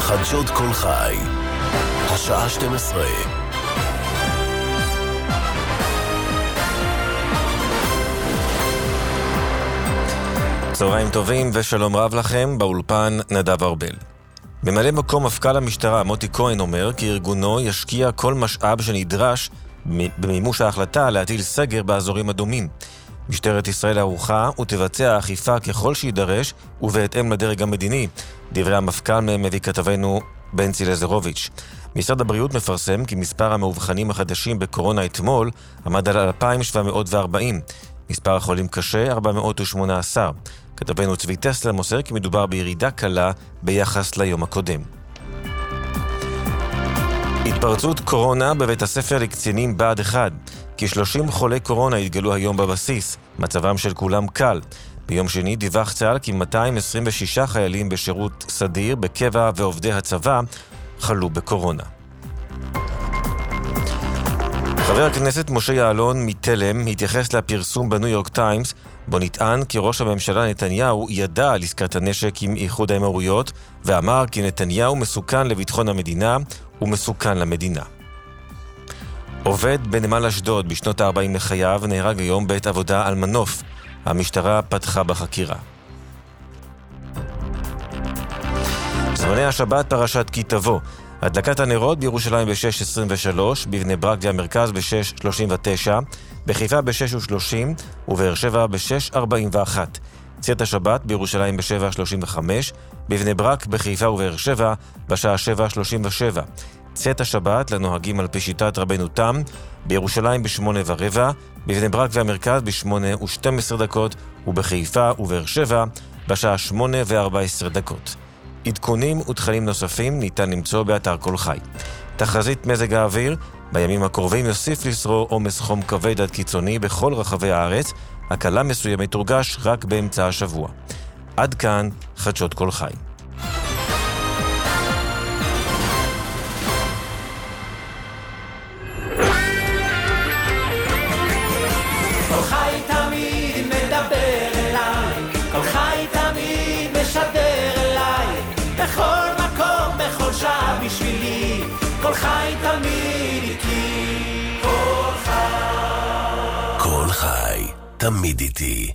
חדשות כל חי, השעה 12. צהריים טובים ושלום רב לכם, באולפן נדב ארבל. ממלא מקום מפכ"ל המשטרה מוטי כהן אומר כי ארגונו ישקיע כל משאב שנדרש במימוש ההחלטה להטיל סגר באזורים אדומים. משטרת ישראל ערוכה ותבצע אכיפה ככל שידרש ובהתאם לדרג המדיני. דברי המפכ"ל מביא כתבנו בנצי לזרוביץ'. משרד הבריאות מפרסם כי מספר המאובחנים החדשים בקורונה אתמול עמד על 2,740. מספר החולים קשה 418. כתבנו צבי טסלר מוסר כי מדובר בירידה קלה ביחס ליום הקודם. התפרצות קורונה בבית הספר לקצינים בה"ד 1. כ-30 חולי קורונה התגלו היום בבסיס. מצבם של כולם קל. ביום שני דיווח צה"ל כי 226 חיילים בשירות סדיר, בקבע ועובדי הצבא חלו בקורונה. חבר הכנסת משה יעלון מתלם התייחס לפרסום בניו יורק טיימס בו נטען כי ראש הממשלה נתניהו ידע על עסקת הנשק עם איחוד האמירויות ואמר כי נתניהו מסוכן לביטחון המדינה ומסוכן למדינה. עובד בנמל אשדוד בשנות ה-40 לחייו נהרג היום בעת עבודה על מנוף. המשטרה פתחה בחקירה. זמני השבת פרשת כי תבוא. הדלקת הנרות בירושלים ב-6:23, בבני ברק והמרכז ב-6:39, בחיפה ב-6:30 ובאר שבע ב-6:41. צאת השבת בירושלים ב-7:35, בבני ברק, בחיפה ובאר שבע בשעה 7:37. צאת השבת לנוהגים על פי שיטת רבנו תם בירושלים ב-8:15, בבני ברק והמרכז ב-8:12 ובחיפה ובאר שבע בשעה 8:14. עדכונים ותכנים נוספים ניתן למצוא באתר כל חי. תחזית מזג האוויר, בימים הקרובים יוסיף לשרור עומס חום כבד עד קיצוני בכל רחבי הארץ, הקלה מסוימת תורגש רק באמצע השבוע. עד כאן חדשות כל חי. כל חי תמיד מדבר אליי, כל חי תמיד משדר אליי, בכל מקום, בכל שעה בשבילי, כל חי תמיד איתי, כל חי. כל חי, תמיד איתי.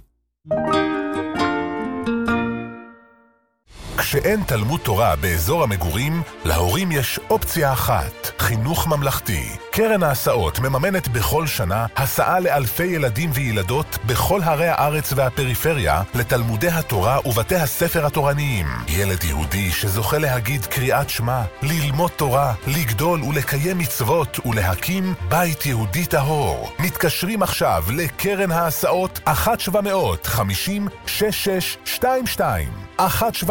כשאין תלמוד תורה באזור המגורים, להורים יש אופציה אחת, חינוך ממלכתי. קרן ההסעות מממנת בכל שנה הסעה לאלפי ילדים וילדות בכל ערי הארץ והפריפריה לתלמודי התורה ובתי הספר התורניים. ילד יהודי שזוכה להגיד קריאת שמע, ללמוד תורה, לגדול ולקיים מצוות ולהקים בית יהודי טהור. מתקשרים עכשיו לקרן ההסעות 1-750-6622. 1-750-6622.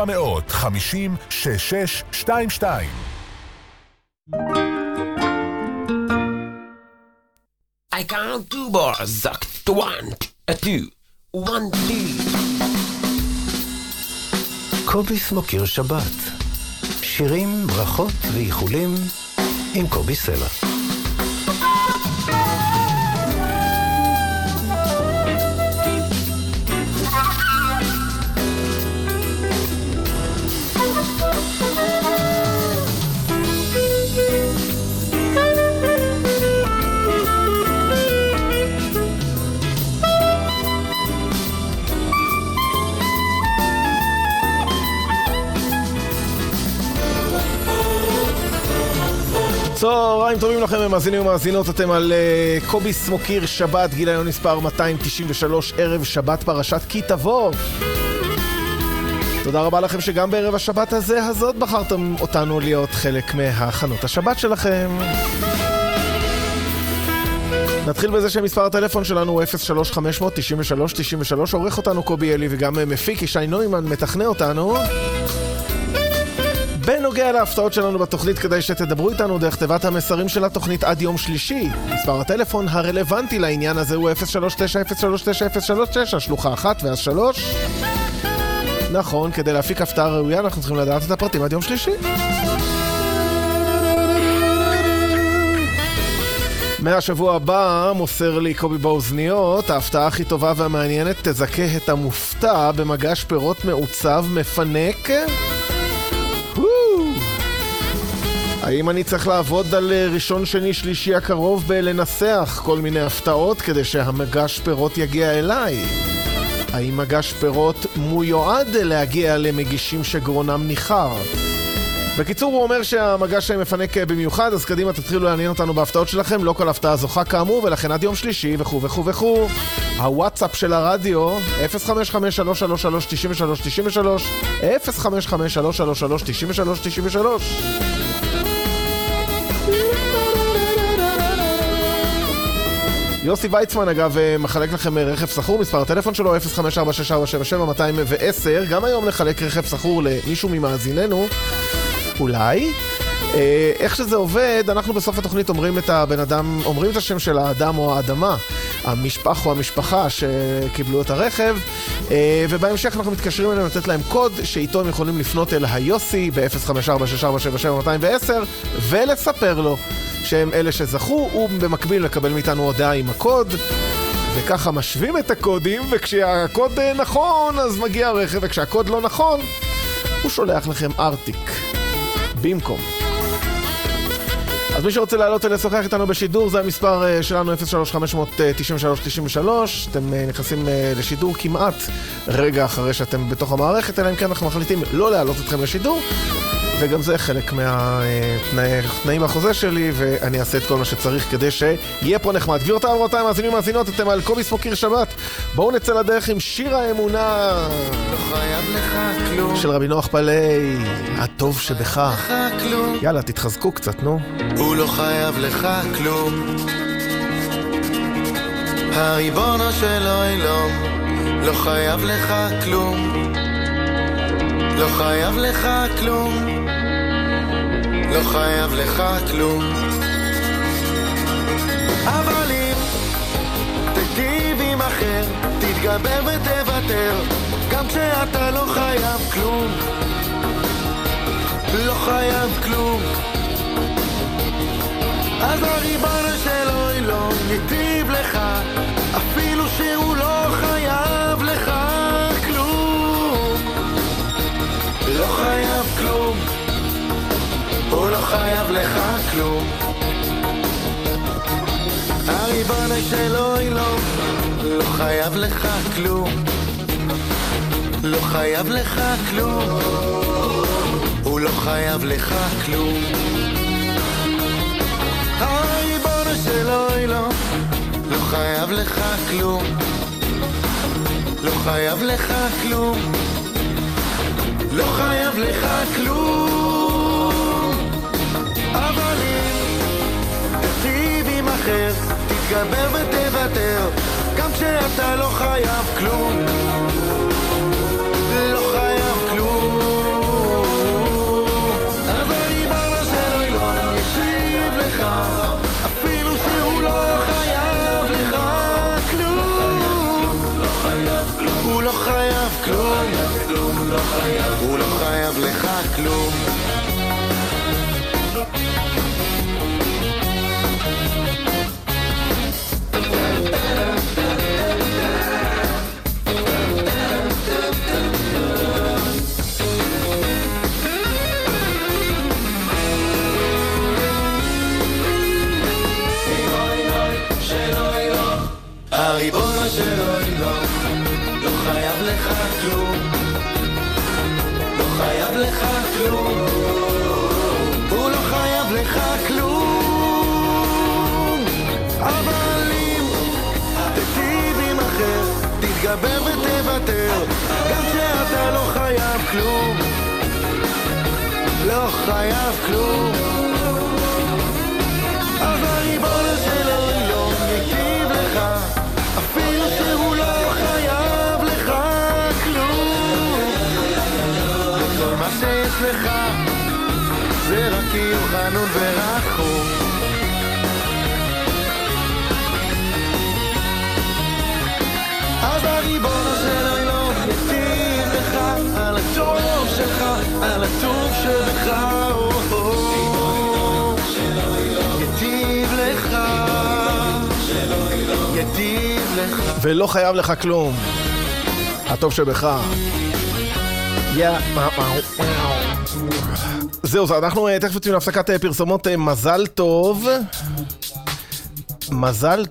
I count 2 bars, 1, 2, 1, 2. קוביס מוקיר שבת. שירים, ברכות ואיחולים עם קובי סלע. צהריים טובים לכם, מאזינים ומאזינות, אתם על קוביס מוקיר שבת, גיליון מספר 293, ערב שבת פרשת כי תבוא. תודה רבה לכם שגם בערב השבת הזאת בחרתם אותנו להיות חלק מהכנות השבת שלכם. נתחיל בזה שמספר הטלפון שלנו הוא 03-500-93-93, עורך אותנו קובי אלי וגם מפיק ישי נוימן מתכנה אותנו. בנוגע להפתעות שלנו בתוכנית, כדי שתדברו איתנו דרך תיבת המסרים של התוכנית עד יום שלישי. מספר הטלפון הרלוונטי לעניין הזה הוא 0390390339, שלוחה 1 ואז 3. נכון, כדי להפיק הפתעה ראויה אנחנו צריכים לדעת את הפרטים עד יום שלישי. מהשבוע הבא מוסר לי קובי באוזניות, ההפתעה הכי טובה והמעניינת תזכה את המופתע במגש פירות מעוצב מפנק. האם אני צריך לעבוד על ראשון, שני, שלישי הקרוב בלנסח כל מיני הפתעות כדי שהמגש פירות יגיע אליי? האם מגש פירות מיועד להגיע למגישים שגרונם ניחר? בקיצור, הוא אומר שהמגש מפנק במיוחד, אז קדימה תתחילו לעניין אותנו בהפתעות שלכם. לא כל הפתעה זוכה כאמור, ולכן עד יום שלישי וכו' וכו' וכו'. הוואטסאפ של הרדיו 055-333-9393 055-333-9393. יוסי ויצמן אגב מחלק לכם רכב סחור, מספר הטלפון שלו 054-6477-210. גם היום לחלק רכב סחור למישהו ממאזיננו אולי. איך שזה עובד, אנחנו בסוף התוכנית אומרים את הבן אדם, אומרים את השם של האדם או האדמה, המשפח או המשפחה שקיבלו את הרכב, ובהמשך אנחנו מתקשרים אליהם לתת להם קוד שאיתו הם יכולים לפנות אל היוסי ב-054-6477-210 ולספר לו שהם אלה שזכו, ובמקביל לקבל מאיתנו הודעה עם הקוד, וככה משווים את הקודים, וכשהקוד נכון אז מגיע הרכב, וכשהקוד לא נכון הוא שולח לכם ארטיק במקום. אז מי שרוצה לעלות ולשוחח איתנו בשידור, זה המספר שלנו 03-593-93. אתם נכנסים לשידור כמעט רגע אחרי שאתם בתוך המערכת, אלא אם כן אנחנו מחליטים לא להעלות אתכם לשידור, וגם זה חלק מהתנאים החוזה שלי, ואני אעשה את כל מה שצריך כדי שיהיה פה נחמד. גבירותיי ורבותיי, מאזינים מאזינות, אתם על קובי סמוקיר שבת. בואו נצא לדרך עם שיר האמונה של רבי נוח פלאי, הטוב שבך. יאללה, תתחזקו קצת, נו. הוא לא חייב לך כלום, הריבונו של עולם לא חייב לך כלום, לא חייב לך כלום, לא חייב לך כלום. אבל אם תטיב עם אחר, תתגבר ותוותר, גם כשאתה לא חייב כלום, לא חייב כלום. אז הריבונו של עולם יטיב לך, אפילו שהוא לא חייב לך כלום, לא חייב כלום, הוא לא חייב לך כלום. הריבונו של עולם לא חייב לך כלום, לא חייב לך כלום, הוא לא חייב לך כלום. הריבונו של עולם לא חייב לך כלום, לא חייב לך כלום, לא חייב לך כלום. אבל אם תטיב עם אחר, תתגבר ותוותר, גם כשאתה לא חייב כלום, לא חייב כלום. אז הריבונו של עולם ישיב לך, אפילו שהוא לא חייב לך כלום, לא חייב כלום, הוא לא חייב כלום, הוא לא חייב לך כלום. הריבונו של עולם לא חייב לך כלום, לא חייב לך כלום, הוא לא חייב לך כלום. אבל אם תטיב עם אחר, תתגבר ותוותר, גם כשאתה לא חייב כלום, לא חייב כלום. אז הריבונו של עולם יטיב לך, אפילו שהוא לא חייב לך כלום, וכל מה שיש לך זה רק קיום חנון ורחום. אז הריבונו של עולם יטיב לך על הטוב שלך, על הטוב שבך, יטיב לך, יטיב לך, ולא חייב לך כלום, הטוב שבך. זהו, אנחנו תכף יוצאים להפסקת פרסומות. מזל טוב. מזל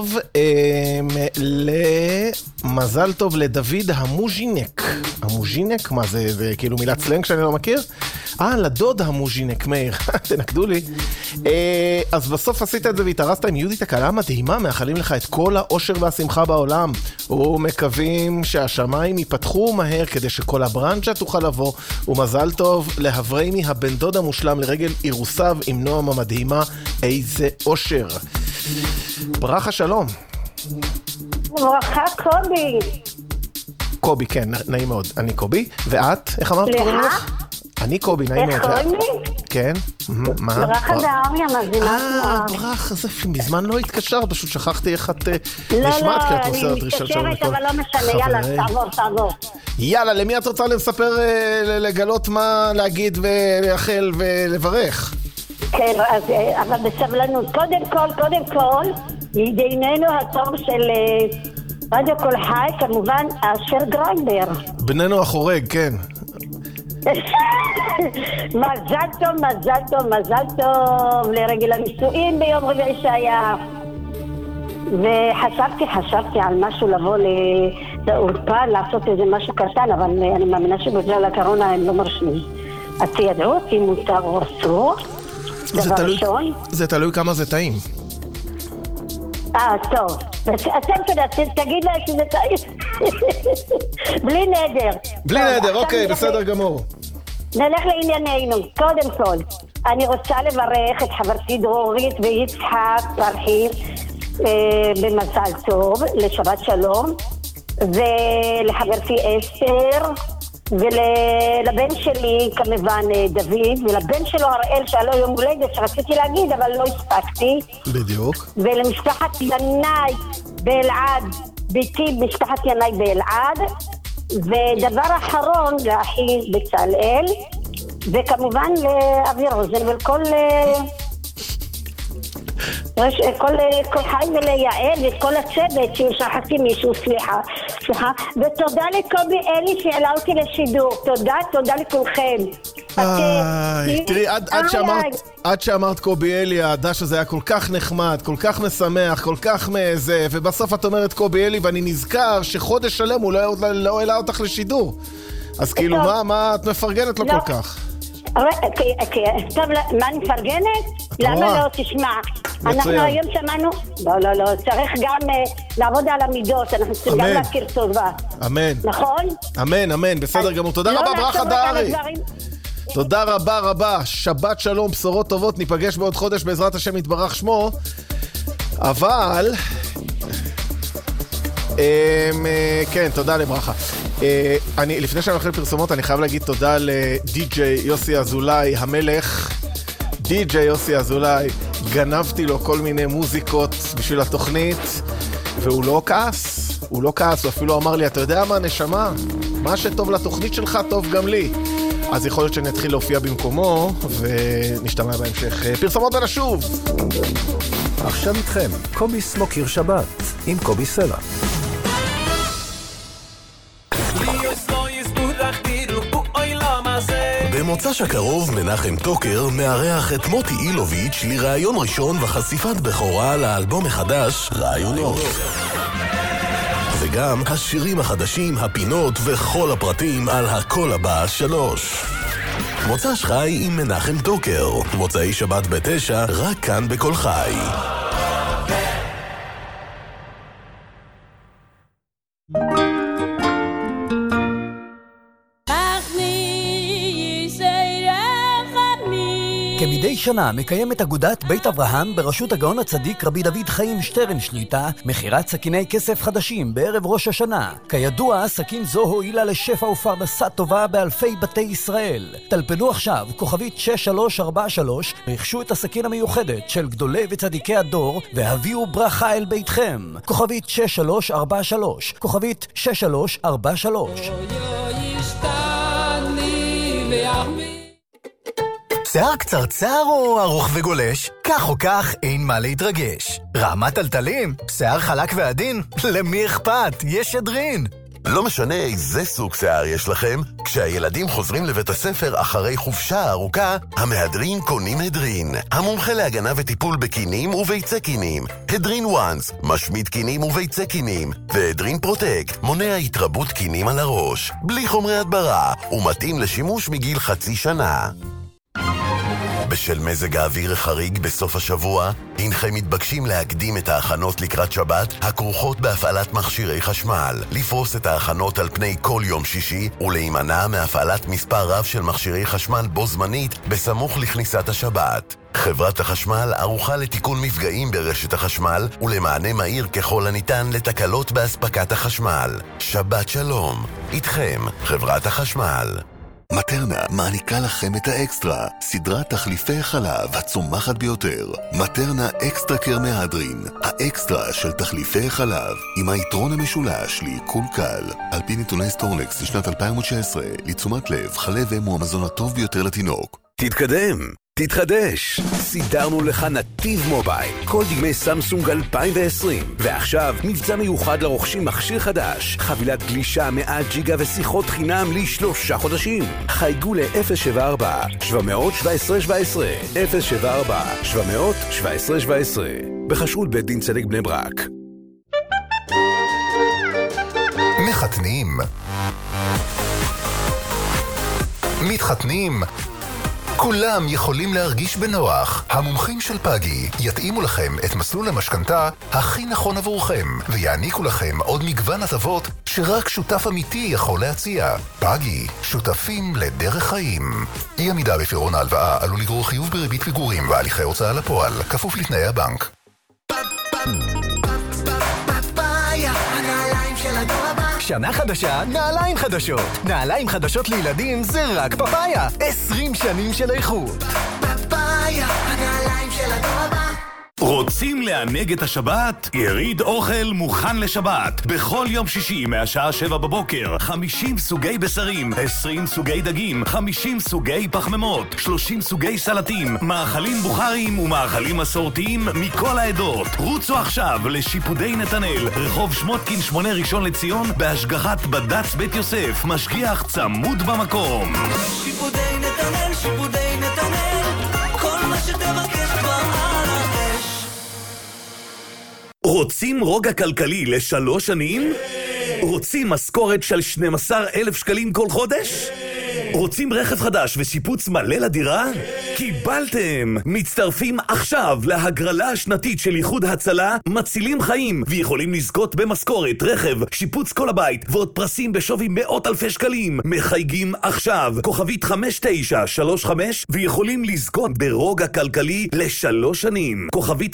טוב לדוד המוז'ינק. המוז'ינק? מה זה? זה כאילו מילת סלנג שאני לא מכיר? לדוד המוז'ינק, מאיר. תנקדו לי. אז בסוף עשית את זה והתארסת עם יהודית הקלה מדהימה. מאחלים לך את כל האושר והשמחה בעולם. ומקווים שהשמיים ייפתחו מהר כדי שכל הברנצ'ה תוכל לבוא. ומזל טוב להבריימי הבן דוד המושלם לרגל אירוסיו עם נועם המדהימה. איזה אושר. ברכה שלום. ברכה קובי. קובי, כן, נעים מאוד. אני קובי. ואת? איך אמרת קוראים לך? אני קובי, נעים מאוד. איך קוראים לי? כן. מה? ברכה זה אריה, מזינה. ברכה, זה מזמן לא התקשרת, פשוט שכחתי איך את נשמעת, כי את מוסרת דרישת שלום לכל אבל לא משנה, יאללה, תעבור. יאללה, למי את רוצה לספר, לגלות מה להגיד ולאחל ולברך? כן, אבל בסבלנות. קודם כל, ידידנו הטוב של רדיו כל חי, כמובן, אשר גריינדר. בננו החורג, כן. מזל טוב לרגל הנישואין ביום רביעי שהיה. וחשבתי על משהו לבוא לאולפן, לעשות איזה משהו קטן, אבל אני מאמינה שבגלל הקורונה הם לא מרשים. אז תידעו אותי מותר או אסור. זה תלוי כמה זה טעים. טוב. תגיד לה שזה טעים. בלי נדר. אוקיי, בסדר גמור. נלך לענייננו. קודם כל, אני רוצה לברך את חברתי דרורית ויצחק פרחי במזל טוב, לשבת שלום, ולחברתי אסתר, ולבן שלי כמובן דוד, ולבן שלו הראל שהיה לו יום הולדת שרציתי להגיד אבל לא הספקתי. בדיוק. ולמשפחת ינאי באלעד, ביתי משפחת ינאי באלעד, ודבר אחרון לאחי בצלאל, וכמובן לאבי רוזן ולכל כל חי ולייעל וכל הצוות ששכחתי מישהו, סליחה. ותודה לקובי אלי שהעלה אותי לשידור. תודה לכולכם. תראי, עד שאמרת קובי אלי, הדש הזה היה כל כך נחמד, כל כך משמח, כל כך מזה, ובסוף את אומרת קובי אלי, ואני נזכר שחודש שלם הוא לא העלה אותך לשידור. אז כאילו, מה את מפרגנת לו כל כך? טוב, מה אני מפרגנת? למה לא? תשמע, אנחנו היום שמענו, לא, צריך גם לעבוד על המידות, אנחנו צריכים גם להכיר טובה. אמן. נכון? אמן, בסדר גמור. תודה רבה, ברכה דהרי. תודה רבה, שבת שלום, בשורות טובות, ניפגש בעוד חודש בעזרת השם יתברך שמו. אבל כן, תודה לברכה. לפני שאני הולך לפרסומות, אני חייב להגיד תודה לדי-ג'יי יוסי אזולאי המלך. די-ג'יי יוסי אזולאי, גנבתי לו כל מיני מוזיקות בשביל התוכנית, והוא לא כעס, הוא אפילו אמר לי, אתה יודע מה נשמה? מה שטוב לתוכנית שלך טוב גם לי. אז יכול להיות שאני אתחיל להופיע במקומו, ונשתמע בהמשך. פרסומות ונשוב! עכשיו איתכם, קובי סמוקיר שבת, עם קובי סלע. במוצ"ש הקרוב מנחם טוקר מארח את מוטי אילוביץ' לראיון ראשון וחשיפת בכורה לאלבום החדש רעיונות. וגם השירים החדשים, הפינות וכל הפרטים על הכל הבא 3. מוצ"ש חי עם מנחם טוקר, מוצאי שבת ב9, רק כאן בכל חי. כמדי שנה מקיימת אגודת בית אברהם בראשות הגאון הצדיק רבי דוד חיים שטרן שליטה מחירת סכיני כסף חדשים בערב ראש השנה. כידוע, סכין זו הועילה לשפע ופרנסה טובה באלפי בתי ישראל. טלפנו עכשיו כוכבית 6343, רכשו את הסכין המיוחדת של גדולי וצדיקי הדור והביאו ברכה אל ביתכם. כוכבית 6343, כוכבית 6343. שיער קצרצר או ארוך וגולש? כך או כך, אין מה להתרגש. רעמת טלטלים? שיער חלק ועדין? למי אכפת? יש שדרין. לא משנה איזה סוג שיער יש לכם, כשהילדים חוזרים לבית הספר אחרי חופשה ארוכה, המהדרין קונים הדרין. המומחה להגנה וטיפול בקינים וביצי קינים. הדרין וואנס, משמיד קינים וביצי קינים. והדרין פרוטקט, מונע התרבות קינים על הראש. בלי חומרי הדברה, ומתאים לשימוש מגיל חצי שנה. בשל מזג האוויר החריג בסוף השבוע, אינכם מתבקשים להקדים את ההכנות לקראת שבת הכרוכות בהפעלת מכשירי חשמל, לפרוס את ההכנות על פני כל יום שישי ולהימנע מהפעלת מספר רב של מכשירי חשמל בו זמנית בסמוך לכניסת השבת. חברת החשמל ערוכה לתיקון מפגעים ברשת החשמל ולמענה מהיר ככל הניתן לתקלות בהספקת החשמל. שבת שלום, איתכם חברת החשמל. מטרנה מעניקה לכם את האקסטרה, סדרת תחליפי חלב הצומחת ביותר. מטרנה אקסטרה קר מהדרין, האקסטרה של תחליפי חלב, עם היתרון המשולש לעיכול קל. על פי נתוני סטורנקס לשנת 2019, לתשומת לב, חלב הוא המזון הטוב ביותר לתינוק. תתקדם, תתחדש. סידרנו לך נתיב מובייל, כל דגמי סמסונג 2020. ועכשיו מבצע מיוחד לרוכשים מכשיר חדש, חבילת גלישה 100 ג'יגה ושיחות חינם ל3 חודשים. חייגו ל-074 717 17 074 717 17 בחשרות בית דין צדק בני ברק. מחתנים, מתחתנים, כולם יכולים להרגיש בנוח. המומחים של פאגי יתאימו לכם את מסלול המשכנתה הכי נכון עבורכם, ויעניקו לכם עוד מגוון הטבות שרק שותף אמיתי יכול להציע. פאגי, שותפים לדרך חיים. אי עמידה בפירעון ההלוואה עלול לגרור חיוב בריבית פיגורים והליכי הוצאה לפועל, כפוף לתנאי הבנק. שנה חדשה, נעליים חדשות. נעליים חדשות לילדים זה רק פפאיה. 20 שנים של איכות. פפאיה, הנעליים של הדור הבא. רוצים לענג את השבת? יריד אוכל מוכן לשבת. בכל יום שישי מהשעה 7 בבוקר, 50 סוגי בשרים, 20 סוגי דגים, 50 סוגי פחמימות, 30 סוגי סלטים, מאכלים בוכריים ומאכלים מסורתיים מכל העדות. רוצו עכשיו לשיפודי נתנאל, רחוב שמותקין 8 ראשון לציון, בהשגחת בד"ץ בית יוסף, משגיח צמוד במקום. שיפודי נתנאל, שיפודי נתנאל, כל מה שתבקש בארץ. רוצים רוגע כלכלי ל3 שנים? רוצים משכורת של 12,000 שקלים כל חודש? רוצים רכב חדש ושיפוץ מלא לדירה? קיבלתם! מצטרפים עכשיו להגרלה השנתית של איחוד הצלה, מצילים חיים, ויכולים לזכות במשכורת, רכב, שיפוץ כל הבית, ועוד פרסים בשווי מאות אלפי שקלים. מחייגים עכשיו, כוכבית 5935, ויכולים לזכות ברוגע כלכלי ל3 שנים. כוכבית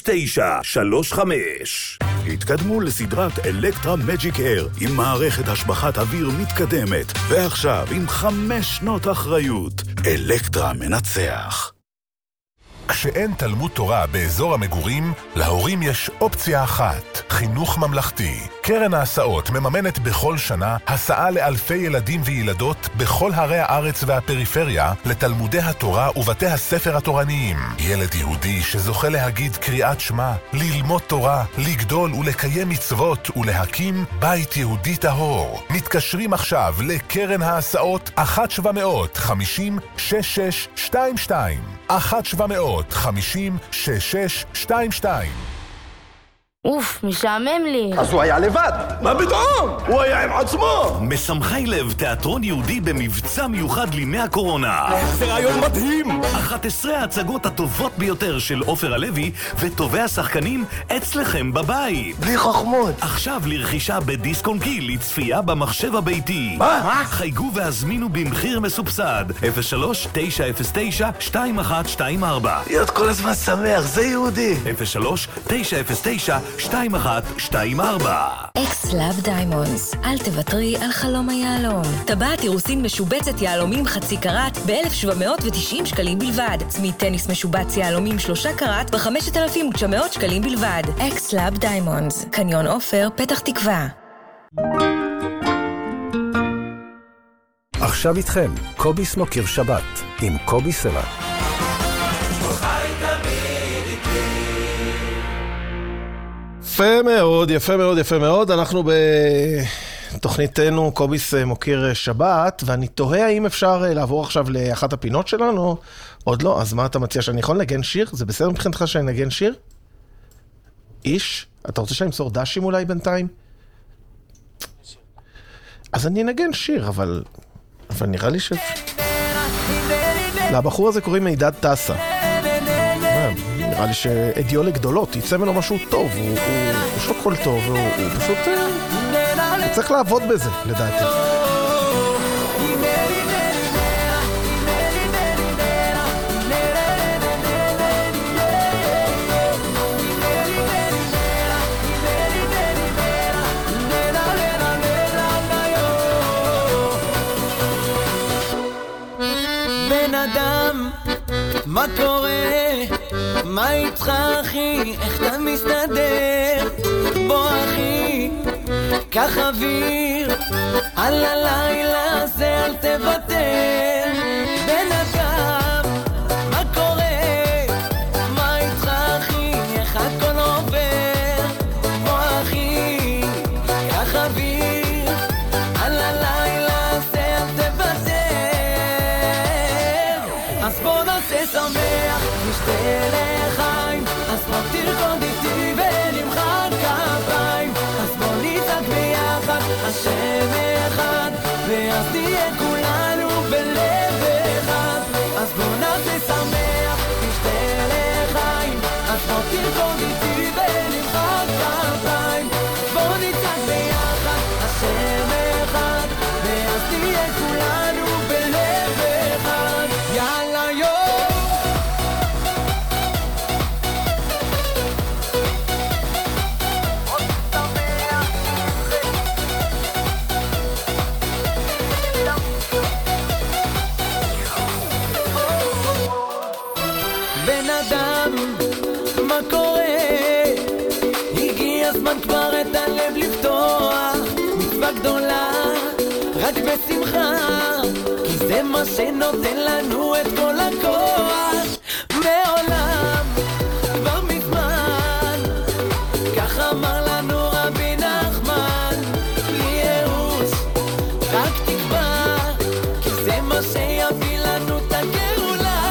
5935. התקדמו לסדרת אלקטרה מג'יק אייר, עם מערכת השבחת אוויר מתקדמת, ועכשיו עם 5 שנות אחריות. אלקטרה מנצח. כשאין תלמוד תורה באזור המגורים, להורים יש אופציה אחת, חינוך ממלכתי. קרן ההסעות מממנת בכל שנה הסעה לאלפי ילדים וילדות בכל ערי הארץ והפריפריה לתלמודי התורה ובתי הספר התורניים. ילד יהודי שזוכה להגיד קריאת שמע, ללמוד תורה, לגדול ולקיים מצוות ולהקים בית יהודי טהור. מתקשרים עכשיו לקרן ההסעות 1-750-6622 1-750-6622. אוף, משעמם לי. אז הוא היה לבד. מה פתאום? הוא היה עם עצמו. משמחי לב, תיאטרון יהודי במבצע מיוחד לימי הקורונה. זה רעיון מדהים. 11 ההצגות הטובות ביותר של עופר הלוי וטובי השחקנים אצלכם בבית. בלי חוכמות. עכשיו לרכישה בדיסק-און-קי לצפייה במחשב הביתי. מה? חייגו והזמינו במחיר מסובסד. 03-909-2124. להיות כל הזמן שמח, זה יהודי. 03-909-2124. אקס-לאב דיימונדס, אל תוותרי על חלום היהלום. טבעת אירוסין משובצת יהלומים חצי קראט ב-1,790 שקלים בלבד. צמיד טניס משובץ יהלומים 3 קראט ב-5,900 שקלים בלבד. אקס-לאב דיימונדס, קניון עופר, פתח תקווה. עכשיו איתכם, קובי סמוקר שבת, עם קובי סלע. יפה מאוד, יפה מאוד, יפה מאוד. אנחנו תוכניתנו קוביס מוקיר שבת, ואני תוהה האם אפשר לעבור עכשיו לאחת הפינות שלנו, עוד לא, אז מה אתה מציע, שאני יכול לנגן שיר? זה בסדר מבחינתך שאני נגן שיר? איש? אתה רוצה שאני אמסור דשים אולי בינתיים? אז אני נגן שיר, אבל נראה לי לבחור הזה קוראים מידד טסה. נראה לי שאדיו לגדולות, יצא ממנו משהו טוב, יש לו קול טוב, הוא פשוט הוא צריך לעבוד בזה, לדעתי. בן אדם, מה קורה? מה איתך אחי? איך אתה מסתדר? בוא אחי, קח אוויר, על הלילה הזה אל תוותר. בן אדם, מה קורה? מה איתך אחי? איך הכל עובר? בוא אחי, קח אוויר, על הלילה הזה אל תוותר. אז בוא נעשה שמח, נשתה לחיים, אז בוא תרקוד איתי ונמחא כפיים. אז בוא נצעק ביחד, השם אחד, ואז נהיה כולנו בלב אחד. אז בוא נעשה שמח, נשתה לחיים, אז בוא תרקוד איתי ונמחא כפיים. בוא נצעק ביחד, השם אחד, ואז נהיה כולנו בלב אחד. יאללה יום בן אדם, מה קורה? הגיע הזמן כבר את הלב לפתוח, מצווה גדולה, רק בשמחה, כי זה מה שנותן לנו את כל הכוח. מעולם, כבר מזמן, כך אמר לנו רבי נחמן, בלי ייאוש, רק תקווה, כי זה מה שיביא לנו את הגאולה.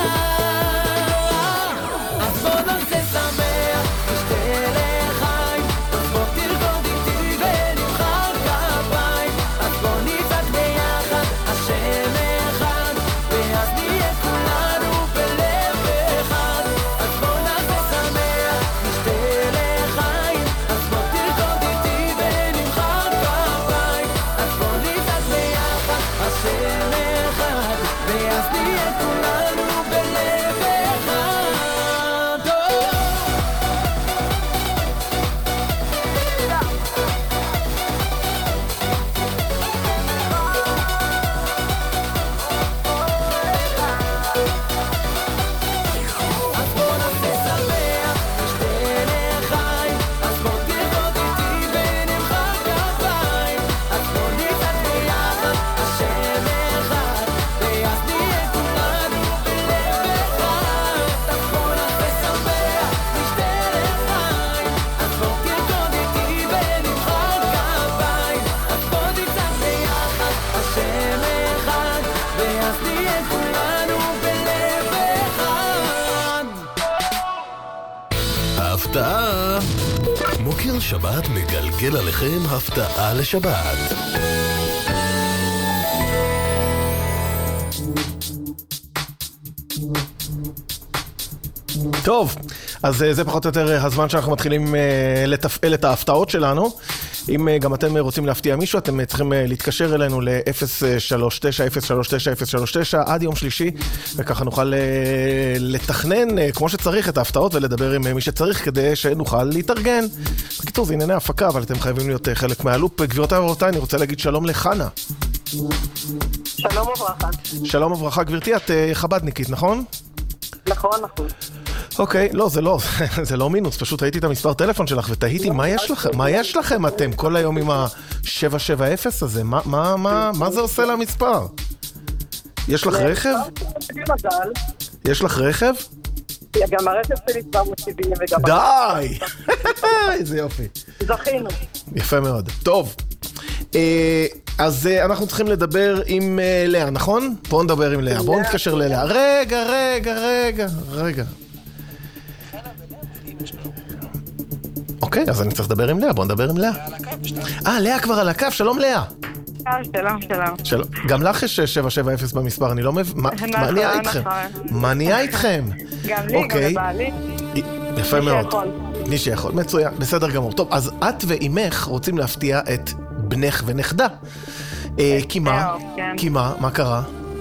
אז בוא נעשה שמח, נשתה לחיים, אז בוא תרקוד איתי ונמחא כפיים. אז בוא נצעק ביחד, השם אחד, ואז נהיה כולנו בלב אחד. אז בוא נעשה שמח, נשתה לחיים, אז בוא תרקוד איתי ונמחא כפיים. אז בוא נצעק ביחד, השם אחד, ואז נהיה כולנו בלב אחד. אז בוא נעשה שמח, נשתה לחיים, אז בוא תרקוד איתי ונמחא כפיים. אז בוא נצעק ביחד, השם אחד, ואז נהיה כולנו בלב אחד. אז בוא נעשה שמח, נשתה לחיים, אז בוא תרקוד איתי ונמחא כפיים. אז בוא נצעק ביחד, השם אחד, ואז נהיה כולנו בלב אחד. הפתעה! מוקיר שבת מגלגל עליכם הפתעה לשבת. טוב, אז זה פחות או יותר הזמן שאנחנו מתחילים לתפעל את ההפתעות שלנו. אם גם אתם רוצים להפתיע מישהו, אתם צריכים להתקשר אלינו ל-039-039-039 עד יום שלישי, וככה נוכל לתכנן כמו שצריך את ההפתעות ולדבר עם מי שצריך כדי שנוכל להתארגן. בקיצור, זה ענייני הפקה, אבל אתם חייבים להיות חלק מהלופ. גבירותיי ורבותיי, אני רוצה להגיד שלום לחנה. שלום וברכה. שלום וברכה, גבירתי, את חבדניקית, נכון? נכון, נכון. אוקיי, לא, זה לא מינוס, פשוט ראיתי את המספר טלפון שלך ותהיתי, מה יש לכם אתם כל היום עם ה-770 הזה? מה זה עושה למספר? יש לך רכב? יש לך רכב? גם הרכב שלי 770 וגם... די! איזה יופי. זכינו. יפה מאוד. טוב, אז אנחנו צריכים לדבר עם לאה, נכון? בואו נדבר עם לאה, בואו נתקשר ללאה. רגע. אוקיי, אז אני צריך לדבר עם לאה, בואו נדבר עם לאה. לאה כבר על הקו, שלום לאה. שלום. גם לך יש 770 במספר, אני לא מבין, מה נהיה איתכם? מה נהיה איתכם? גם לי, גם לבעלי. יפה מאוד. מי שיכול, מצוין, בסדר גמור. טוב, אז את ואימך רוצים להפתיע את בנך ונכדה. כי מה? מה קרה?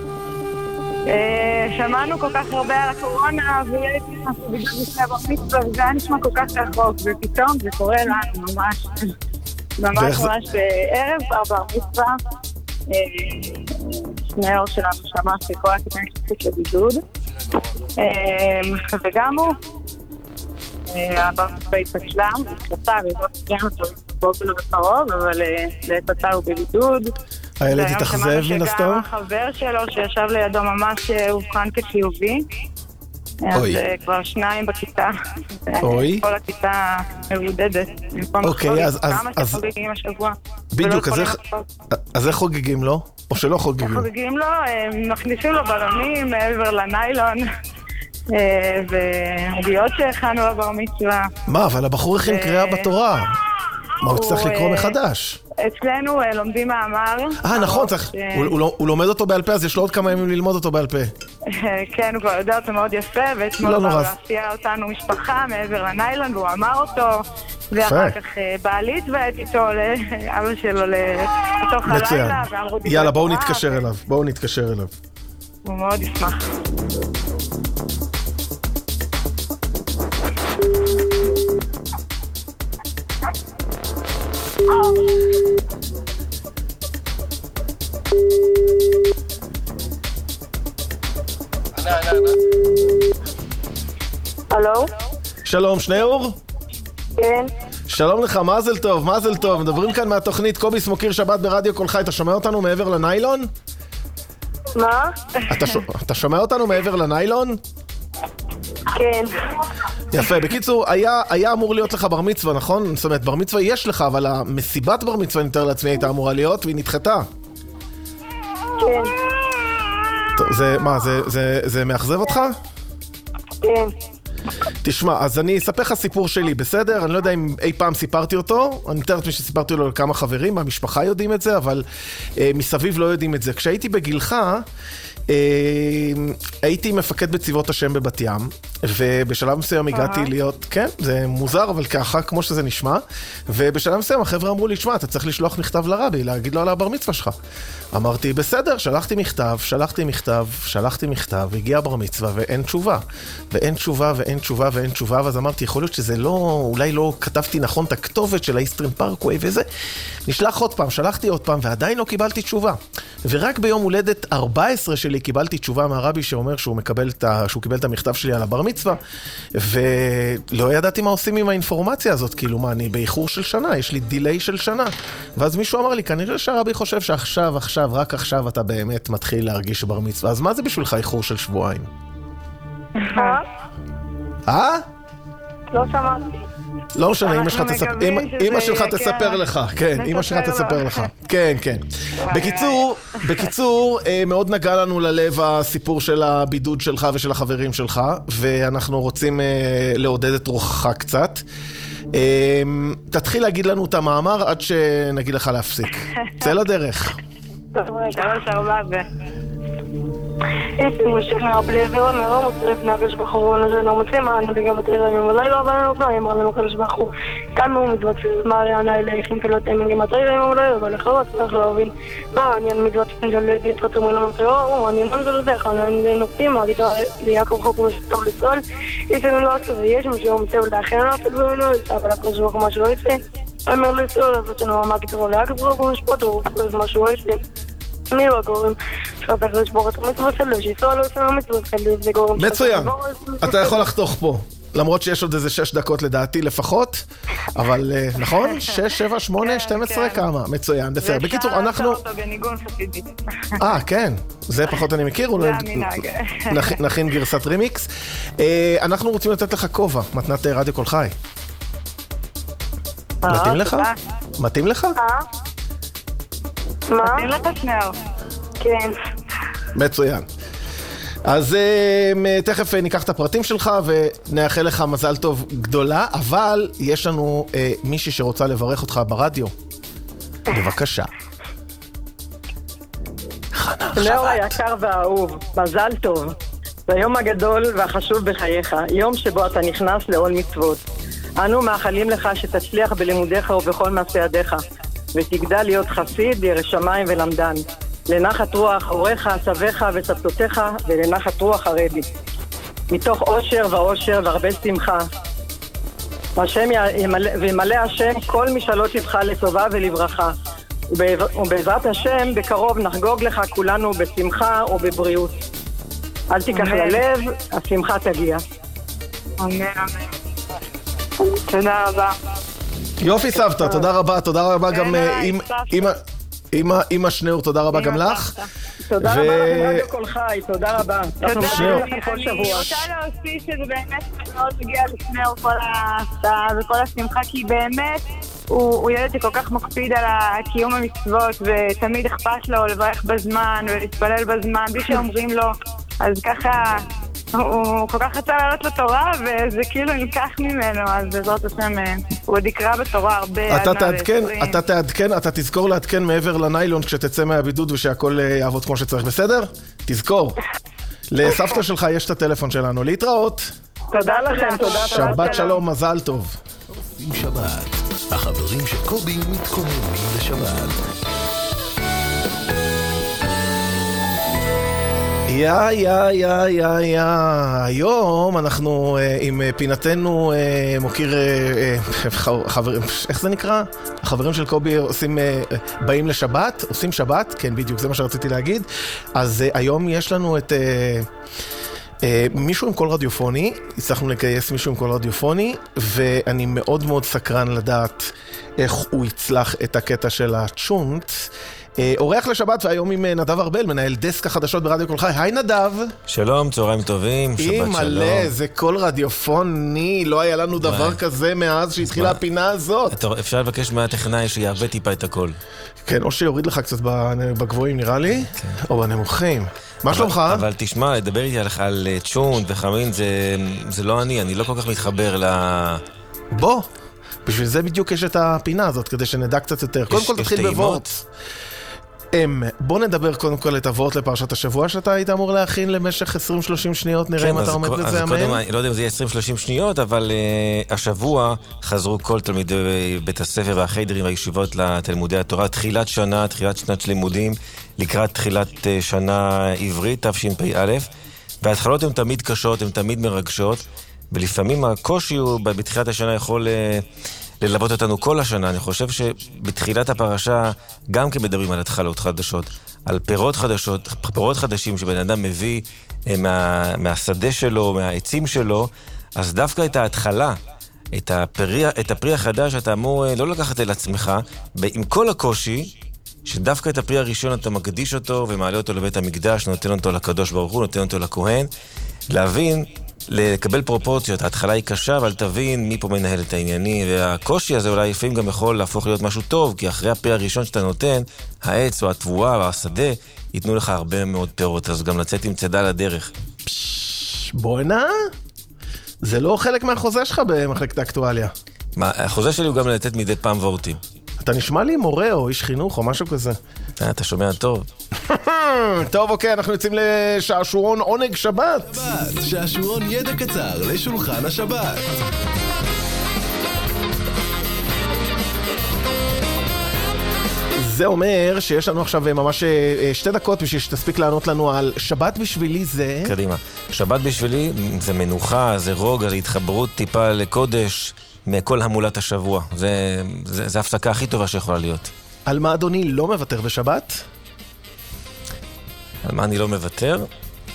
שמענו כל כך הרבה על הקורונה, והייתי בגלל לפני בר מצווה, וזה היה נשמע כל כך רחוק, ופתאום זה קורה לנו ממש בערב בר מצווה. שני אור שלנו שמע שכל הכיתה נשתפת לבידוד, וגם הוא הבר מצווה התפשלה, התחלתה, והוא גם אותו באופן בקרוב, אבל לתתה הוא בבידוד. הילד התאכזב מן הסתם? שגם החבר שלו שישב לידו ממש הובחן כחיובי. אז כבר 2 בכיתה. כל הכיתה מבודדת. אוקיי, אז... כמה שחוגגים השבוע. בדיוק, אז איך חוגגים לו? או שלא חוגגים לו? חוגגים לו, מכניסים לו בלונים מעבר לניילון. ועדיות שהכנו לבר מצווה. מה, אבל הבחור הכין קריאה בתורה. מה, הוא צריך לקרוא מחדש? אצלנו לומדים מאמר. נכון, הוא לומד אותו בעל פה, אז יש לו עוד כמה ימים ללמוד אותו בעל פה. כן, הוא כבר יודע אותו מאוד יפה, ואתמול הוא עשייה אותנו משפחה מעבר לניילון, והוא אמר אותו, ואחר כך בעלי התוועד איתו לאבא שלו לתוך הלילה. יאללה, בואו נתקשר אליו. הוא מאוד ישמח. הלו? שלום, שניאור? כן. שלום לך, מזל טוב. מדברים כאן מהתוכנית קוביס מוקיר שבת ברדיו קול חי. אתה שומע אותנו מעבר לניילון? מה? אתה שומע אותנו מעבר לניילון? כן. יפה, בקיצור, היה אמור להיות לך בר מצווה, נכון? זאת אומרת, בר מצווה יש לך, אבל המסיבת בר מצווה נתאר לעצמי הייתה אמורה להיות, והיא נדחתה. כן. טוב, זה מאכזב אותך? כן. תשמע, אז אני אספר לך סיפור שלי, בסדר? אני לא יודע אם אי פעם סיפרתי אותו, אני מתאר לעצמי שסיפרתי לו לכמה חברים, מהמשפחה יודעים את זה, אבל מסביב לא יודעים את זה. כשהייתי בגילך, הייתי מפקד בצבאות השם בבת ים, ובשלב מסוים הגעתי להיות, כן, זה מוזר, אבל ככה, כמו שזה נשמע, ובשלב מסוים החבר'ה אמרו לי, שמע, אתה צריך לשלוח מכתב לרבי, להגיד לו על הבר מצווה שלך. אמרתי, בסדר, שלחתי מכתב, הגיע בר מצווה, ואין תשובה, ואז אמרתי, יכול להיות שזה לא, אולי לא כתבתי נכון את הכתובת של האיסטרן פארקווי וזה, נשלח עוד פעם, שלחתי עוד פעם, ועדיין לא קיבלתי תשובה. ורק ביום הולדת 14 שלי קיבלתי תשובה מהרבי שאומר שהוא קיבל את המכתב שלי על הבר מצווה, ולא ידעתי מה עושים עם האינפורמציה הזאת, כאילו מה, אני באיחור של שנה, יש לי דיליי של שנה. ואז מישהו אמר לי, כנראה שהרבי חושב שעכשיו, רק עכשיו אתה באמת מתחיל להרגיש בר מצווה. אז מה זה בשבילך איחור של שבועיים? לא שמעתי. לא משנה, אמא שלך תספר לך. כן, אמא שלך תספר לך. כן. בקיצור, מאוד נגע לנו ללב הסיפור של הבידוד שלך ושל החברים שלך, ואנחנו רוצים לעודד את רוחך קצת. תתחיל להגיד לנו את המאמר עד שנגיד לך להפסיק. צא לדרך. איפה משכנע בלי עבירה מאוד מוצרף נגש בחורון הזה לא מוצא מענה בגם התרימים אולי לא אבל לא פנאים אמר לנו חלש בחור כמה הוא מתבצע מרי ענה אליכם כלות אמינגים התרימים אולי אבל אחרות צריך להבין מה אני מתבצע גלגית חתומים למטרור אני לא נזלדך אני נוקטים הגיטה ליעקב חוק ומשתור לצול איתנו לא עשו ויש משהו מצב לאחר נפל ולא יצא אבל הכל זו כמו שלא יצא אמר לצול אז אצלנו מה גיטרו ליעקב חוק ומשפט הוא משהו לא יצא מי הוא הגורם? שאתה יכול לשבור את המצווה שלו, שישראל לא עושה המצווה שלו, זה גורם... מצוין, אתה יכול לחתוך פה, למרות שיש עוד איזה 6 דקות לדעתי לפחות, אבל נכון? 6, 7, 8, 12, כמה? מצוין, בסדר. בקיצור, אנחנו... כן, זה פחות אני מכיר, נכין גרסת רימיקס. אנחנו רוצים לתת לך כובע, מתנת רדיו קול חי. מתאים לך? מתאים לך? מה? נתאים לך שנר. כן. מצוין. אז תכף ניקח את הפרטים שלך ונאחל לך מזל טוב גדולה, אבל יש לנו מישהי שרוצה לברך אותך ברדיו. בבקשה. לאור היקר והאהוב, מזל טוב. זה היום הגדול והחשוב בחייך, יום שבו אתה נכנס לעול מצוות. אנו מאחלים לך שתצליח בלימודיך ובכל מעשי ידיך, ותגדל להיות חסיד, ירא שמיים ולמדן. לנחת רוח הוריך, סביך וסבתותיך, ולנחת רוח הרבי. מתוך אושר ואושר והרבה שמחה. וימלא השם כל משאלות לבך לטובה ולברכה. ובעזרת השם בקרוב נחגוג לך כולנו בשמחה ובבריאות. אל תיקח ללב, השמחה תגיע. אמן. תודה רבה. יופי סבתא, תודה רבה, תודה רבה גם אמא שנאור, תודה רבה גם לך. תודה רבה לכם רדיו כל חי, תודה רבה. אני רוצה להוסיף שזה באמת מאוד מגיע לשנאור כל ההפתעה וכל השמחה, כי באמת הוא ילד שכל כך מקפיד על קיום המצוות, ותמיד אכפת לו לברך בזמן ולהתפלל בזמן בלי שאומרים לו, אז ככה הוא כל כך רצה לעלות לתורה, וזה כאילו נלקח ממנו, אז בעזרת השם הוא עוד יקרא בתורה הרבה. אתה תעדכן, אתה תזכור לעדכן מעבר לניילון כשתצא מהבידוד ושהכל יעבוד כמו שצריך, בסדר? תזכור. לסבתא שלך יש את הטלפון שלנו, להתראות. תודה לכם, תודה. שבת שלום, מזל טוב. עם שבת, החברים של קובי מתכוננים לשבת. היום אנחנו עם פינתנו מוקיר חברים, איך זה נקרא? החברים של קובי באים לשבת, עושים שבת, כן בדיוק, זה מה שרציתי להגיד. אז היום יש לנו את מישהו עם קול רדיופוני, הצלחנו לגייס מישהו עם קול רדיופוני, ואני מאוד מאוד סקרן לדעת איך הוא יצלח את הקטע של הצ'ונט. אורח לשבת, והיום עם נדב ארבל, מנהל דסק החדשות ברדיו כל חי. היי נדב. שלום, צהריים טובים, שבת שלום. מלא, זה קול רדיופוני, לא היה לנו דבר כזה מאז שהתחילה הפינה הזאת. אפשר לבקש מהטכנאי שיערבה טיפה את הקול. כן, או שיוריד לך קצת בגבוהים נראה לי, או בנמוכים. מה שלומך? אבל תשמע, לדבר איתי על צ'ונט וחמין, זה לא אני לא כל כך מתחבר בוא, בשביל זה בדיוק יש את הפינה הזאת, כדי שנדע קצת יותר. קודם כל תתחיל בוורט. בוא נדבר קודם כל את הוורט לפרשת השבוע שאתה היית אמור להכין למשך 20-30 שניות, נראה אם אתה עומד בזה, אמן. לא יודע אם זה יהיה 20-30 שניות, אבל השבוע חזרו כל תלמידי בית הספר והחיידרים והישיבות לתלמודי התורה, תחילת שנת לימודים, לקראת תחילת שנה עברית, תשפ"א, וההתחלות הן תמיד קשות, הן תמיד מרגשות, ולפעמים הקושי הוא בתחילת השנה יכול ללוות אותנו כל השנה. אני חושב שבתחילת הפרשה גם כי מדברים על התחלות חדשות, על פירות חדשים שבן אדם מביא מהשדה שלו, מהעצים שלו, אז דווקא את ההתחלה, את הפרי החדש אתה אמור לא לקחת אל עצמך, עם כל הקושי, שדווקא את הפרי הראשון אתה מקדיש אותו ומעלה אותו לבית המקדש, נותן אותו לקדוש ברוך הוא, נותן אותו לכהן, להבין, לקבל פרופורציות. ההתחלה היא קשה, אבל תבין מי פה מנהל את העניינים, והקושי הזה אולי לפעמים גם יכול להפוך להיות משהו טוב, כי אחרי הפרי הראשון שאתה נותן, העץ או התבואה או השדה ייתנו לך הרבה מאוד פירות, אז גם לצאת עם צדה לדרך. בואנה, זה לא חלק מהחוזה שלך במחלקת האקטואליה. מה, החוזה שלי הוא גם לתת מדי פעם וורטים. אתה נשמע לי מורה או איש חינוך או משהו כזה. אתה שומע טוב. טוב, אוקיי, אנחנו יוצאים לשעשועון עונג שבת. שעשועון ידע קצר לשולחן השבת. זה אומר שיש לנו עכשיו ממש 2 דקות בשביל שתספיק לענות לנו על שבת בשבילי זה... קדימה. שבת בשבילי זה מנוחה, זה רוגע, זה התחברות טיפה לקודש מכל המולת השבוע. זה הפסקה הכי טובה שיכולה להיות. על מה אדוני לא מוותר בשבת? על מה אני לא מוותר?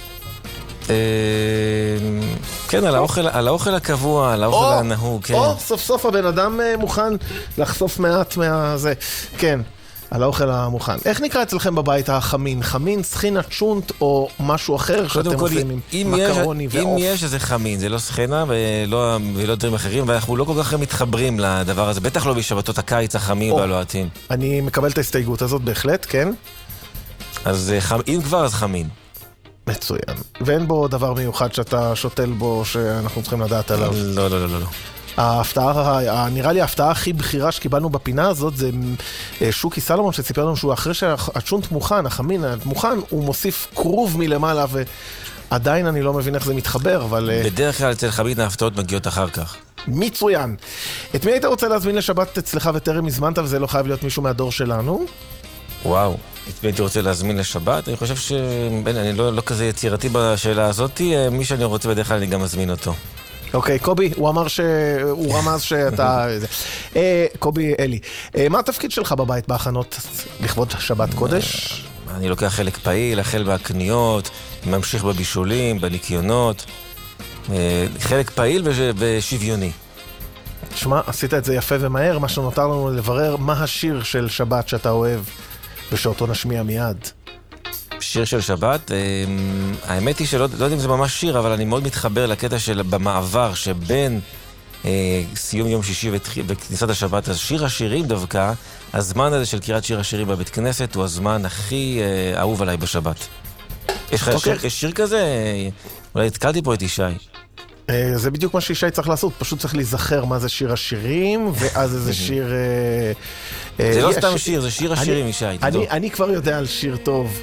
כן, על האוכל הקבוע, על האוכל הנהוג, כן. סוף סוף הבן אדם מוכן לחשוף מעט מהזה. כן. על האוכל המוכן. איך נקרא אצלכם בבית החמין? חמין, סחינה, צ'ונט או משהו אחר שאתם עושים עם מקרוני ועוף? אם יש איזה חמין, זה לא סחינה ולא דברים אחרים, ואנחנו לא כל כך מתחברים לדבר הזה, בטח לא בשבתות הקיץ החמים והלוהטים. אני מקבל את ההסתייגות הזאת בהחלט, כן? אז אם כבר, אז חמין. מצוין. ואין בו דבר מיוחד שאתה שותל בו שאנחנו צריכים לדעת עליו? לא, לא, לא, לא. ההפתעה, נראה לי ההפתעה הכי בכירה שקיבלנו בפינה הזאת זה שוקי סלומון שסיפר לנו שהוא אחרי שהצ'ונט מוכן, החמין מוכן, הוא מוסיף קרוב מלמעלה ועדיין אני לא מבין איך זה מתחבר, אבל... בדרך כלל אצל חמין ההפתעות מגיעות אחר כך. מצוין. את מי היית רוצה להזמין לשבת אצלך וטרם הזמנת וזה לא חייב להיות מישהו מהדור שלנו? וואו, את מי הייתי רוצה להזמין לשבת? אני חושב אני לא כזה יצירתי בשאלה הזאת, מי שאני רוצה בדרך כלל אני גם מזמין אותו. אוקיי, קובי, הוא אמר הוא רמז שאתה... קובי אלי, מה התפקיד שלך בבית בהכנות לכבוד שבת קודש? אני לוקח חלק פעיל, החל בהקניות, ממשיך בבישולים, בניקיונות, חלק פעיל ושוויוני. תשמע, עשית את זה יפה ומהר, מה שנותר לנו לברר מה השיר של שבת שאתה אוהב ושאותו נשמיע מיד. שיר של שבת, האמת היא שלא יודע אם זה ממש שיר, אבל אני מאוד מתחבר לקטע של במעבר שבין סיום יום שישי וכניסת השבת, אז שיר השירים דווקא, הזמן הזה של קריאת שיר השירים בבית כנסת הוא הזמן הכי אהוב עליי בשבת. יש לך שיר כזה? אולי התקלתי פה את ישי. זה בדיוק מה שישי צריך לעשות, פשוט צריך להיזכר מה זה שיר השירים, ואז איזה שיר... זה לא סתם שיר, זה שיר השירים ישי. אני כבר יודע על שיר טוב.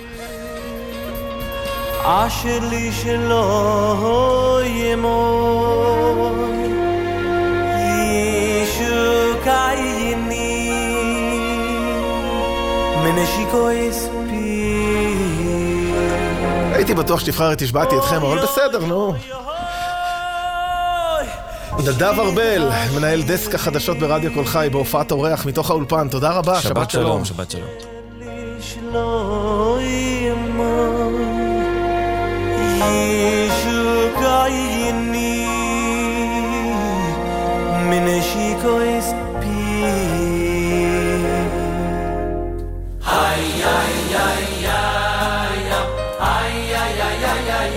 אשר לי שלא ימור ישו קייני מנשיקו יספי. הייתי בטוח שתבחר את השבעתי אתכם, אבל בסדר, נו. נדב ארבל, מנהל דסק החדשות ברדיו קול חי, בהופעת אורח מתוך האולפן. תודה רבה, שבת שלום. שבת שלום. ישו קייני מנשיקו יספי. היי היי היי היי היי היי היי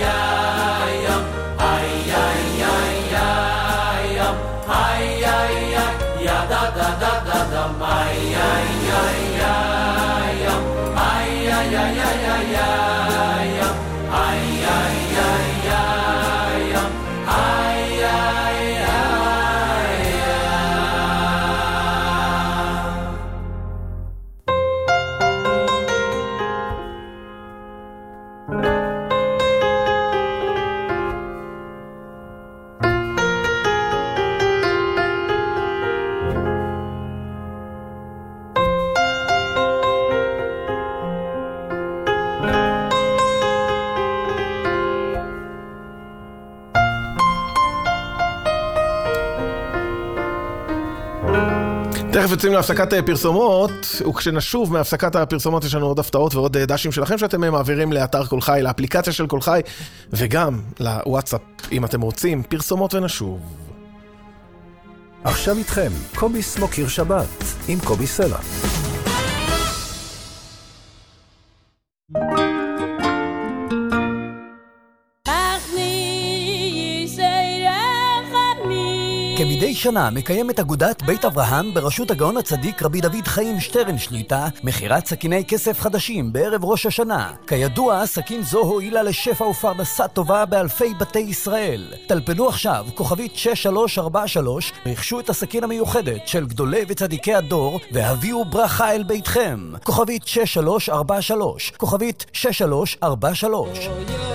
תכף יוצאים להפסקת פרסומות, וכשנשוב מהפסקת הפרסומות יש לנו עוד הפתעות ועוד דשים שלכם שאתם מעבירים לאתר קול חי, לאפליקציה של קול חי, וגם לוואטסאפ אם אתם רוצים. פרסומות ונשוב. עכשיו איתכם, קובי סמוקיר שבת, עם קובי סלע. כמדי שנה מקיימת אגודת בית אברהם בראשות הגאון הצדיק רבי דוד חיים שטרן שליטה מכירת סכיני כסף חדשים בערב ראש השנה. כידוע, סכין זו הועילה לשפע ופרנסה טובה באלפי בתי ישראל. טלפנו עכשיו כוכבית 6343, רכשו את הסכין המיוחדת של גדולי וצדיקי הדור והביאו ברכה אל ביתכם. כוכבית 6343, כוכבית 6343.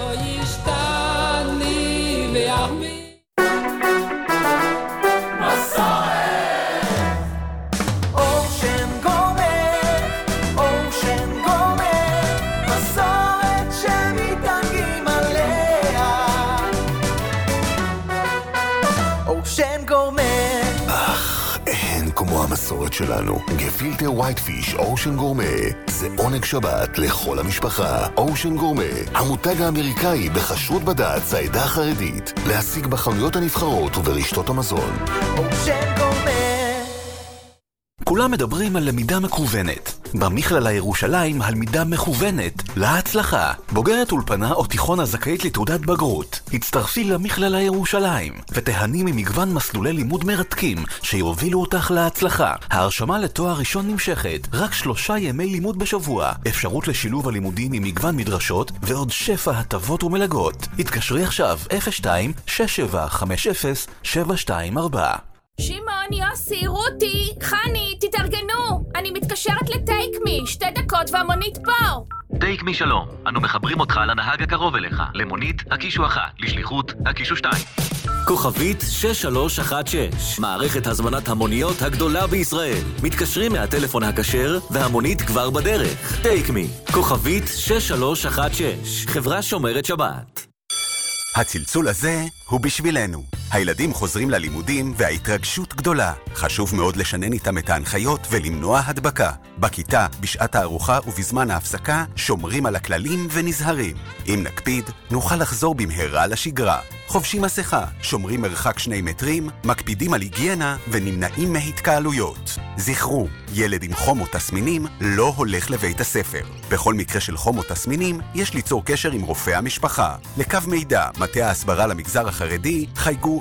כמו המסורת שלנו, גפילטר ווייט פיש אושן גורמה זה עונג שבת לכל המשפחה. אושן גורמה, המותג האמריקאי בכשרות בד"ץ העדה החרדית, להשיג בחנויות הנבחרות וברשתות המזון. אושן גורמה. כולם מדברים על למידה מקוונת. במכללה ירושלים הלמידה מכוונת להצלחה. בוגרת אולפנה או תיכון הזכאית לתעודת בגרות, הצטרפי למכללה ירושלים ותהני ממגוון מסלולי לימוד מרתקים שיובילו אותך להצלחה. ההרשמה לתואר ראשון נמשכת, רק 3 ימי לימוד בשבוע, אפשרות לשילוב הלימודים ממגוון מדרשות ועוד שפע הטבות ומלגות. התקשרי עכשיו 02-6750-724. שמעון, יוסי, רותי, חני, תתארגנו, אני מתקשרת לטייק מי, 2 דקות והמונית פה. טייק מי שלום, אנו מחברים אותך לנהג הקרוב אליך, למונית הקישו 1, לשליחות הקישו 2. כוכבית 6316, מערכת הזמנת המוניות הגדולה בישראל. מתקשרים מהטלפון הכשר והמונית כבר בדרך. טייק מי, כוכבית 6316, חברה שומרת שבת. הצלצול הזה הוא בשבילנו. הילדים חוזרים ללימודים וההתרגשות גדולה. חשוב מאוד לשנן איתם את ההנחיות ולמנוע הדבקה. בכיתה, בשעת הארוחה ובזמן ההפסקה, שומרים על הכללים ונזהרים. אם נקפיד, נוכל לחזור במהרה לשגרה. חובשים מסכה, שומרים מרחק 2 מטרים, מקפידים על היגיינה ונמנעים מהתקהלויות. זכרו, ילד עם חום או תסמינים לא הולך לבית הספר. בכל מקרה של חום או תסמינים, יש ליצור קשר עם רופא המשפחה. לקו מידע, מטה ההסברה למגזר החרדי, חייגו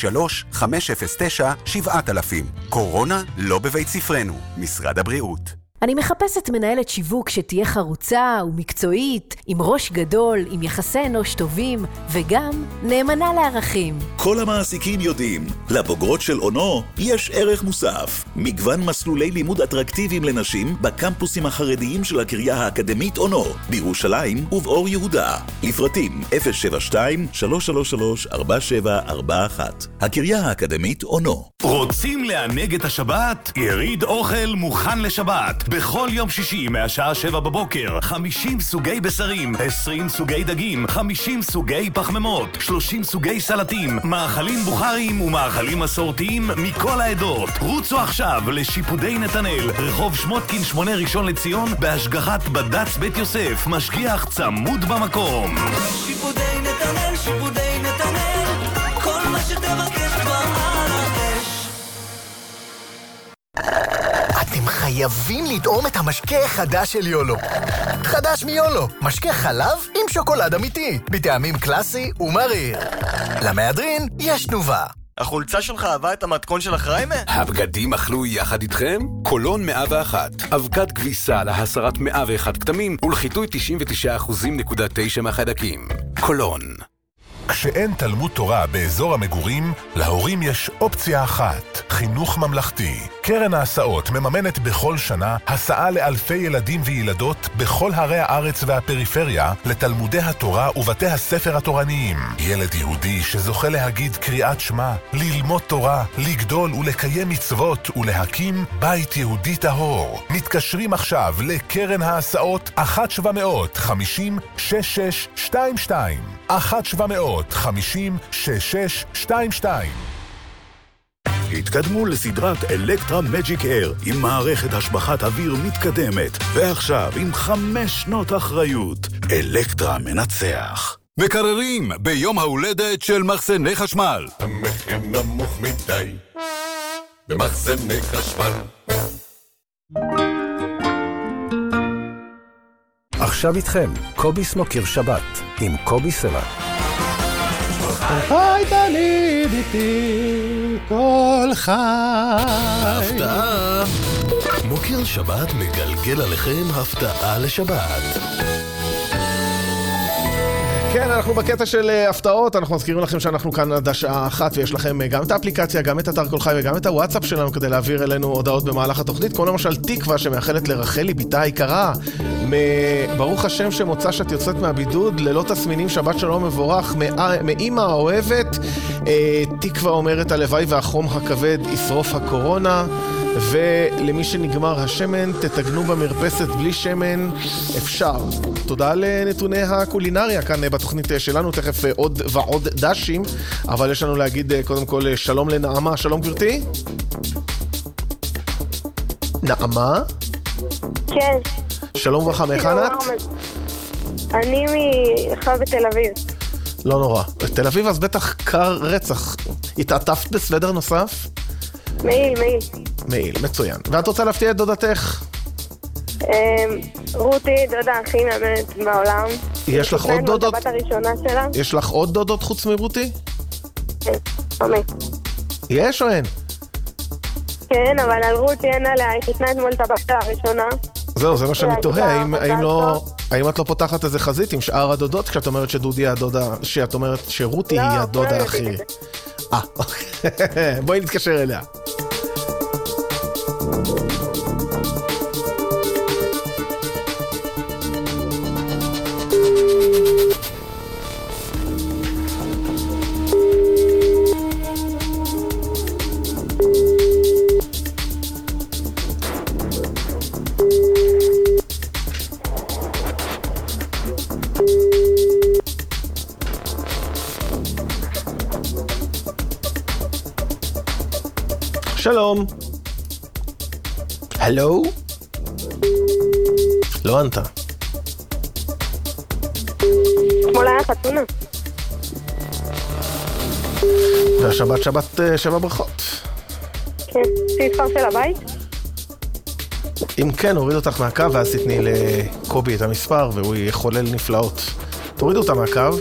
03-509-7000. קורונה לא בבית ספרנו, משרד הבריאות. אני מחפשת מנהלת שיווק שתהיה חרוצה ומקצועית, עם ראש גדול, עם יחסי אנוש טובים, וגם נאמנה לערכים. כל המעסיקים יודעים, לבוגרות של אונו יש ערך מוסף. מגוון מסלולי לימוד אטרקטיביים לנשים בקמפוסים החרדיים של הקריה האקדמית אונו, בירושלים ובאור יהודה. לפרטים 072-333-4741. הקריה האקדמית אונו. רוצים לענג את השבת? יריד אוכל מוכן לשבת. בכל יום שישי מהשעה 7 בבוקר, 50 סוגי בשרים, 20 סוגי דגים, 50 סוגי פחמימות, 30 סוגי סלטים, מאכלים בוכריים ומאכלים מסורתיים מכל העדות. רוצו עכשיו לשיפודי נתנאל, רחוב שמותקין 8 ראשון לציון, בהשגחת בד"ץ בית יוסף, משגיח צמוד במקום. שיפודי נתנאל, שיפודי נתנאל, כל מה שתבקש כבר על האש. אתם חייבים לטעום את המשקה החדש של יולו. חדש מיולו, משקה חלב עם שוקולד אמיתי, בטעמים קלאסי ומריר. למהדרין יש תנובה. החולצה שלך אהבה את המתכון של החריימה? הבגדים אכלו יחד איתכם? קולון 101, אבקת כביסה להסרת 101 כתמים ולחיטוי 99.9% מהחיידקים. קולון. כשאין תלמוד תורה באזור המגורים, להורים יש אופציה אחת, חינוך ממלכתי. קרן ההסעות מממנת בכל שנה הסעה לאלפי ילדים וילדות בכל ערי הארץ והפריפריה לתלמודי התורה ובתי הספר התורניים. ילד יהודי שזוכה להגיד קריאת שמע, ללמוד תורה, לגדול ולקיים מצוות ולהקים בית יהודי טהור. מתקשרים עכשיו לקרן ההסעות 1-750-6622 1-750-6622. התקדמו לסדרת אלקטרה מג'יק אייר עם מערכת השבחת אוויר מתקדמת, ועכשיו עם 5 שנות אחריות. אלקטרה מנצח. מקררים ביום ההולדת של מחסני חשמל. המחיר נמוך מדי במחסני חשמל. עכשיו איתכם, קובי סמוקר שבת עם קובי סלע. חי תליד איתי כל חי. הפתעה. מוקר שבת מגלגל עליכם הפתעה לשבת. כן, אנחנו בקטע של הפתעות, אנחנו מזכירים לכם שאנחנו כאן עד השעה 1 ויש לכם גם את האפליקציה, גם את אתר כל חי וגם את הוואטסאפ שלנו כדי להעביר אלינו הודעות במהלך התוכנית, כמו למשל תקווה שמאחלת לרחלי ביתה היקרה, ברוך השם שמוצא שאת יוצאת מהבידוד, ללא תסמינים, שבת שלום מבורך, מאמא האוהבת. תקווה אומרת הלוואי והחום הכבד ישרוף הקורונה, ולמי שנגמר השמן תתגנו במרפסת בלי שמן, אפשר. תודה לנתוני הקולינריה כאן בתוכנית שלנו, תכף עוד ועוד דשים, אבל יש לנו להגיד קודם כל שלום לנעמה. שלום גברתי. נעמה? כן. שלום וברכה, מהיכן את? אני מחווה בתל אביב. לא נורא. בתל אביב אז בטח קר רצח. התעטפת בסוודר נוסף? מעיל. מעיל, מצוין. ואת רוצה להפתיע את דודתך? רותי, דודה הכי מאמנת בעולם. יש לך עוד דודות? הבת הראשונה שלה. יש לך עוד דודות חוץ מרותי? כן, ממש. יש או אין? כן, אבל על רותי אין עליה, היא חיתנה אתמול את הבת הראשונה. זהו, זה מה שאני תוהה, האם את לא פותחת איזה חזית עם שאר הדודות כשאת אומרת שדודי הדודה, שאת אומרת שרותי היא הדודה הכי... בואי נתקשר אליה. שלום. הלו? לא ענתה. אתמול היה חתונה. והשבת שבע ברכות. כן, סיפר של הבית? אם כן, הוריד אותך מהקו ואז תתני לקובי את המספר והוא יחולל נפלאות. תוריד אותה מהקו.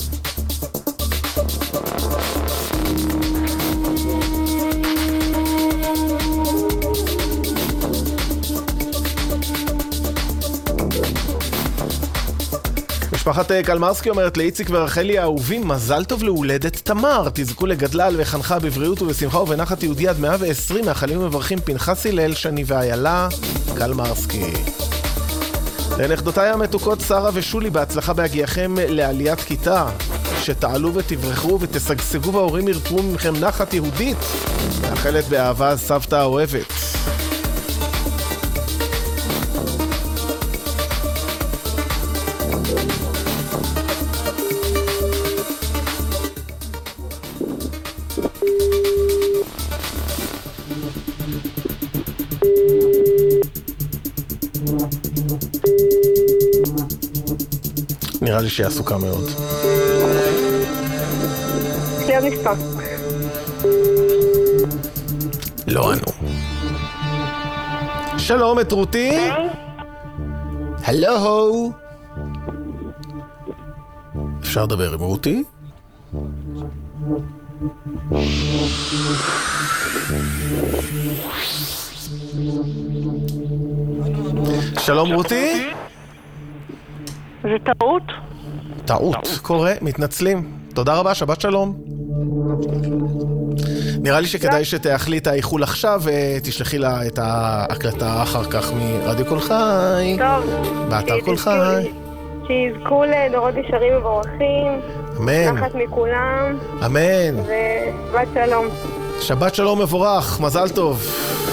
משפחת קלמרסקי אומרת לאיציק ורחלי האהובים, מזל טוב להולדת תמר, תזכו לגדלה וחנכה בבריאות ובשמחה ובנחת יהודי עד 120, מאחלים ומברכים פנחס הלל, שני ואיילה, קלמרסקי. לנכדותיי המתוקות שרה ושולי, בהצלחה בהגיעכם לעליית כיתה, שתעלו ותברחו ותשגשגו וההורים ירפו ממכם נחת יהודית, מאחלת באהבה סבתא האוהבת. נראה לי שהיא עסוקה מאוד. שליד מספר. לא ענו. שלום, את רותי? הלו. אפשר לדבר עם רותי? שלום רותי? זה טעות? טעות, קורה, מתנצלים. תודה רבה, שבת שלום. נראה לי שכדאי שתאכלי את האיחול עכשיו ותשלחי לה את ההקלטה אחר כך מרדיו קול חי. טוב. באתר קול חי. שיזכו לדורות ישרים וברוכים. אמן. נחת מכולם. אמן. ושבת שלום. שבת שלום מבורך, מזל טוב.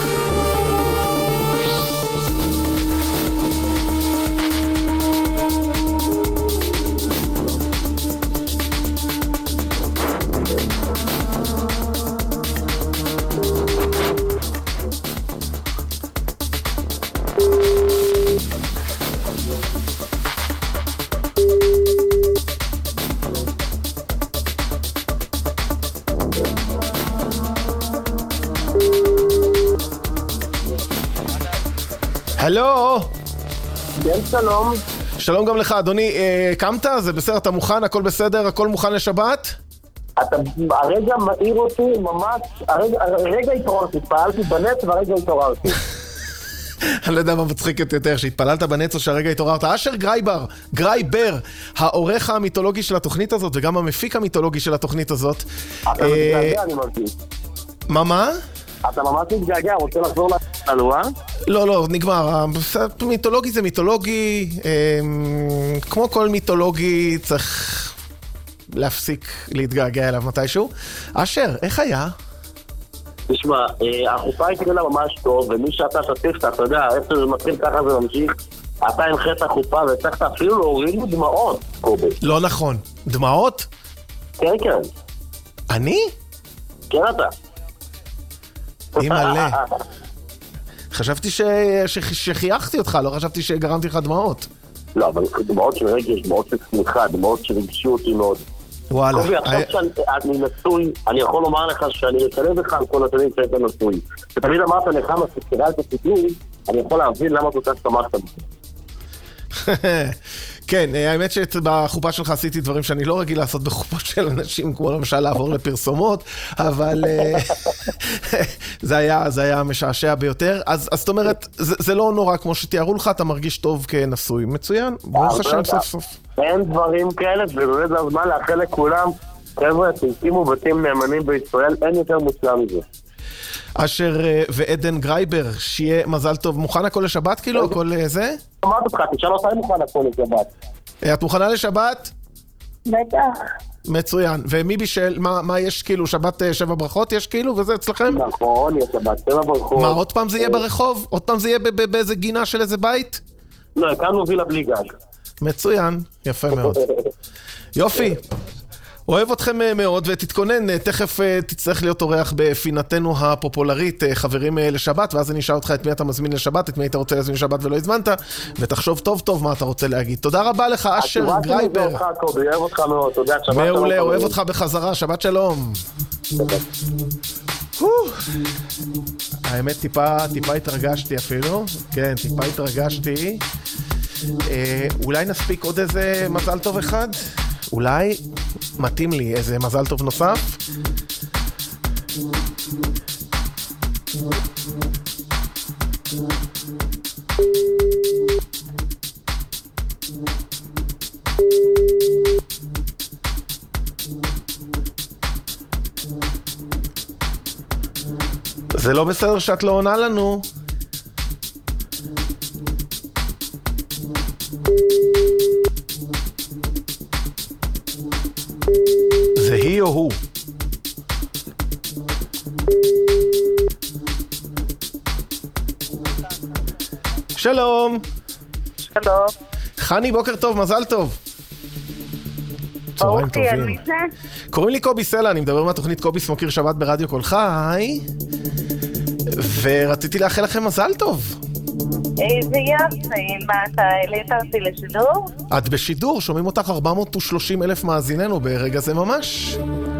הלו! כן, שלום. שלום גם לך, אדוני. קמת? זה בסדר? אתה מוכן? הכל בסדר? הכל מוכן לשבת? אתה הרגע מעיר אותי ממש, הרגע התעוררתי, פעלתי בנץ והרגע התעוררתי. אני לא יודע מה מצחיק יותר, שהתפללת בנץ או שהרגע התעוררת. אשר גרייבר, העורך המיתולוגי של התוכנית הזאת וגם המפיק המיתולוגי של התוכנית הזאת. אתה מתגעגע, אני מרגיש. מה? אתה ממש מתגעגע, רוצה לחזור לתלוע? לא, נגמר. מיתולוגי זה מיתולוגי, כמו כל מיתולוגי צריך להפסיק להתגעגע אליו מתישהו. אשר, איך היה? תשמע, החופה התחילה ממש טוב, ומי שאתה שתפת, אתה יודע, איפה זה מתחיל ככה זה ממשיך, אתה הנחית החופה וצריכת אפילו להוריד לי דמעות, קובי. לא נכון. דמעות? כן. אני? כן אתה. אימא'לה. חשבתי שחייכתי אותך, לא חשבתי שגרמתי לך דמעות. לא, אבל דמעות של רגש, דמעות של שמחה, דמעות שרגשו אותי מאוד. וואלה. קובי, עכשיו שאני נשוי, אני יכול לומר לך שאני אצלם לך על כל השנים שהיית נשוי. ותמיד אמרת לך מה שתראה את הסיפור, אני יכול להבין למה אתה שמחת בזה. כן, האמת שבחופה שלך עשיתי דברים שאני לא רגיל לעשות בחופות של אנשים, כמו למשל לעבור לפרסומות, אבל זה היה משעשע ביותר. אז זאת אומרת, זה לא נורא כמו שתיארו לך, אתה מרגיש טוב כנשוי. מצוין, ברוך השם סוף סוף. אין דברים כאלה, ובאמת זה הזמן לאחל לכולם, חבר'ה, תקימו בתים נאמנים בישראל, אין יותר מושלם מזה. אשר ועדן גרייבר, שיהיה מזל טוב. מוכן הכל לשבת כאילו? הכל זה? אמרת אותך, תשאל אותה אם מוכן הכל לשבת. את מוכנה לשבת? בטח. מצוין. ומי בישל? מה יש כאילו? שבת 7 ברכות יש כאילו? וזה אצלכם? נכון, יש שבת 7 ברכות. מה, עוד פעם זה יהיה ברחוב? עוד פעם זה יהיה באיזה גינה של איזה בית? לא, הקמנו וילה בלי גג. מצוין. יפה מאוד. יופי. אוהב אתכם מאוד, ותתכונן, תכף תצטרך להיות אורח בפינתנו הפופולרית, חברים לשבת, ואז אני אשאל אותך את מי אתה מזמין לשבת, את מי אתה רוצה להזמין לשבת ולא הזמנת, ותחשוב טוב טוב מה אתה רוצה להגיד. תודה רבה לך, אשר גרייבר. אוהב אותך מאוד, תודה, שבת שלום. מעולה, אוהב אותך בחזרה, שבת שלום. האמת, טיפה התרגשתי אפילו, כן, טיפה התרגשתי. אולי נספיק עוד איזה מזל טוב אחד? אולי מתאים לי איזה מזל טוב נוסף. זה לא בסדר שאת לא עונה לנו. זה היא או הוא? שלום. שלום. חני, בוקר טוב, מזל טוב. צהריים טובים. קוראים לי קובי סלע, אני מדבר מהתוכנית קובי סמוקיר שבת ברדיו כל חי, ורציתי לאחל לכם מזל טוב. איזה יופי, מה אתה העלית אותי לשידור? את בשידור, שומעים אותך 430,000 מאזיננו ברגע זה ממש.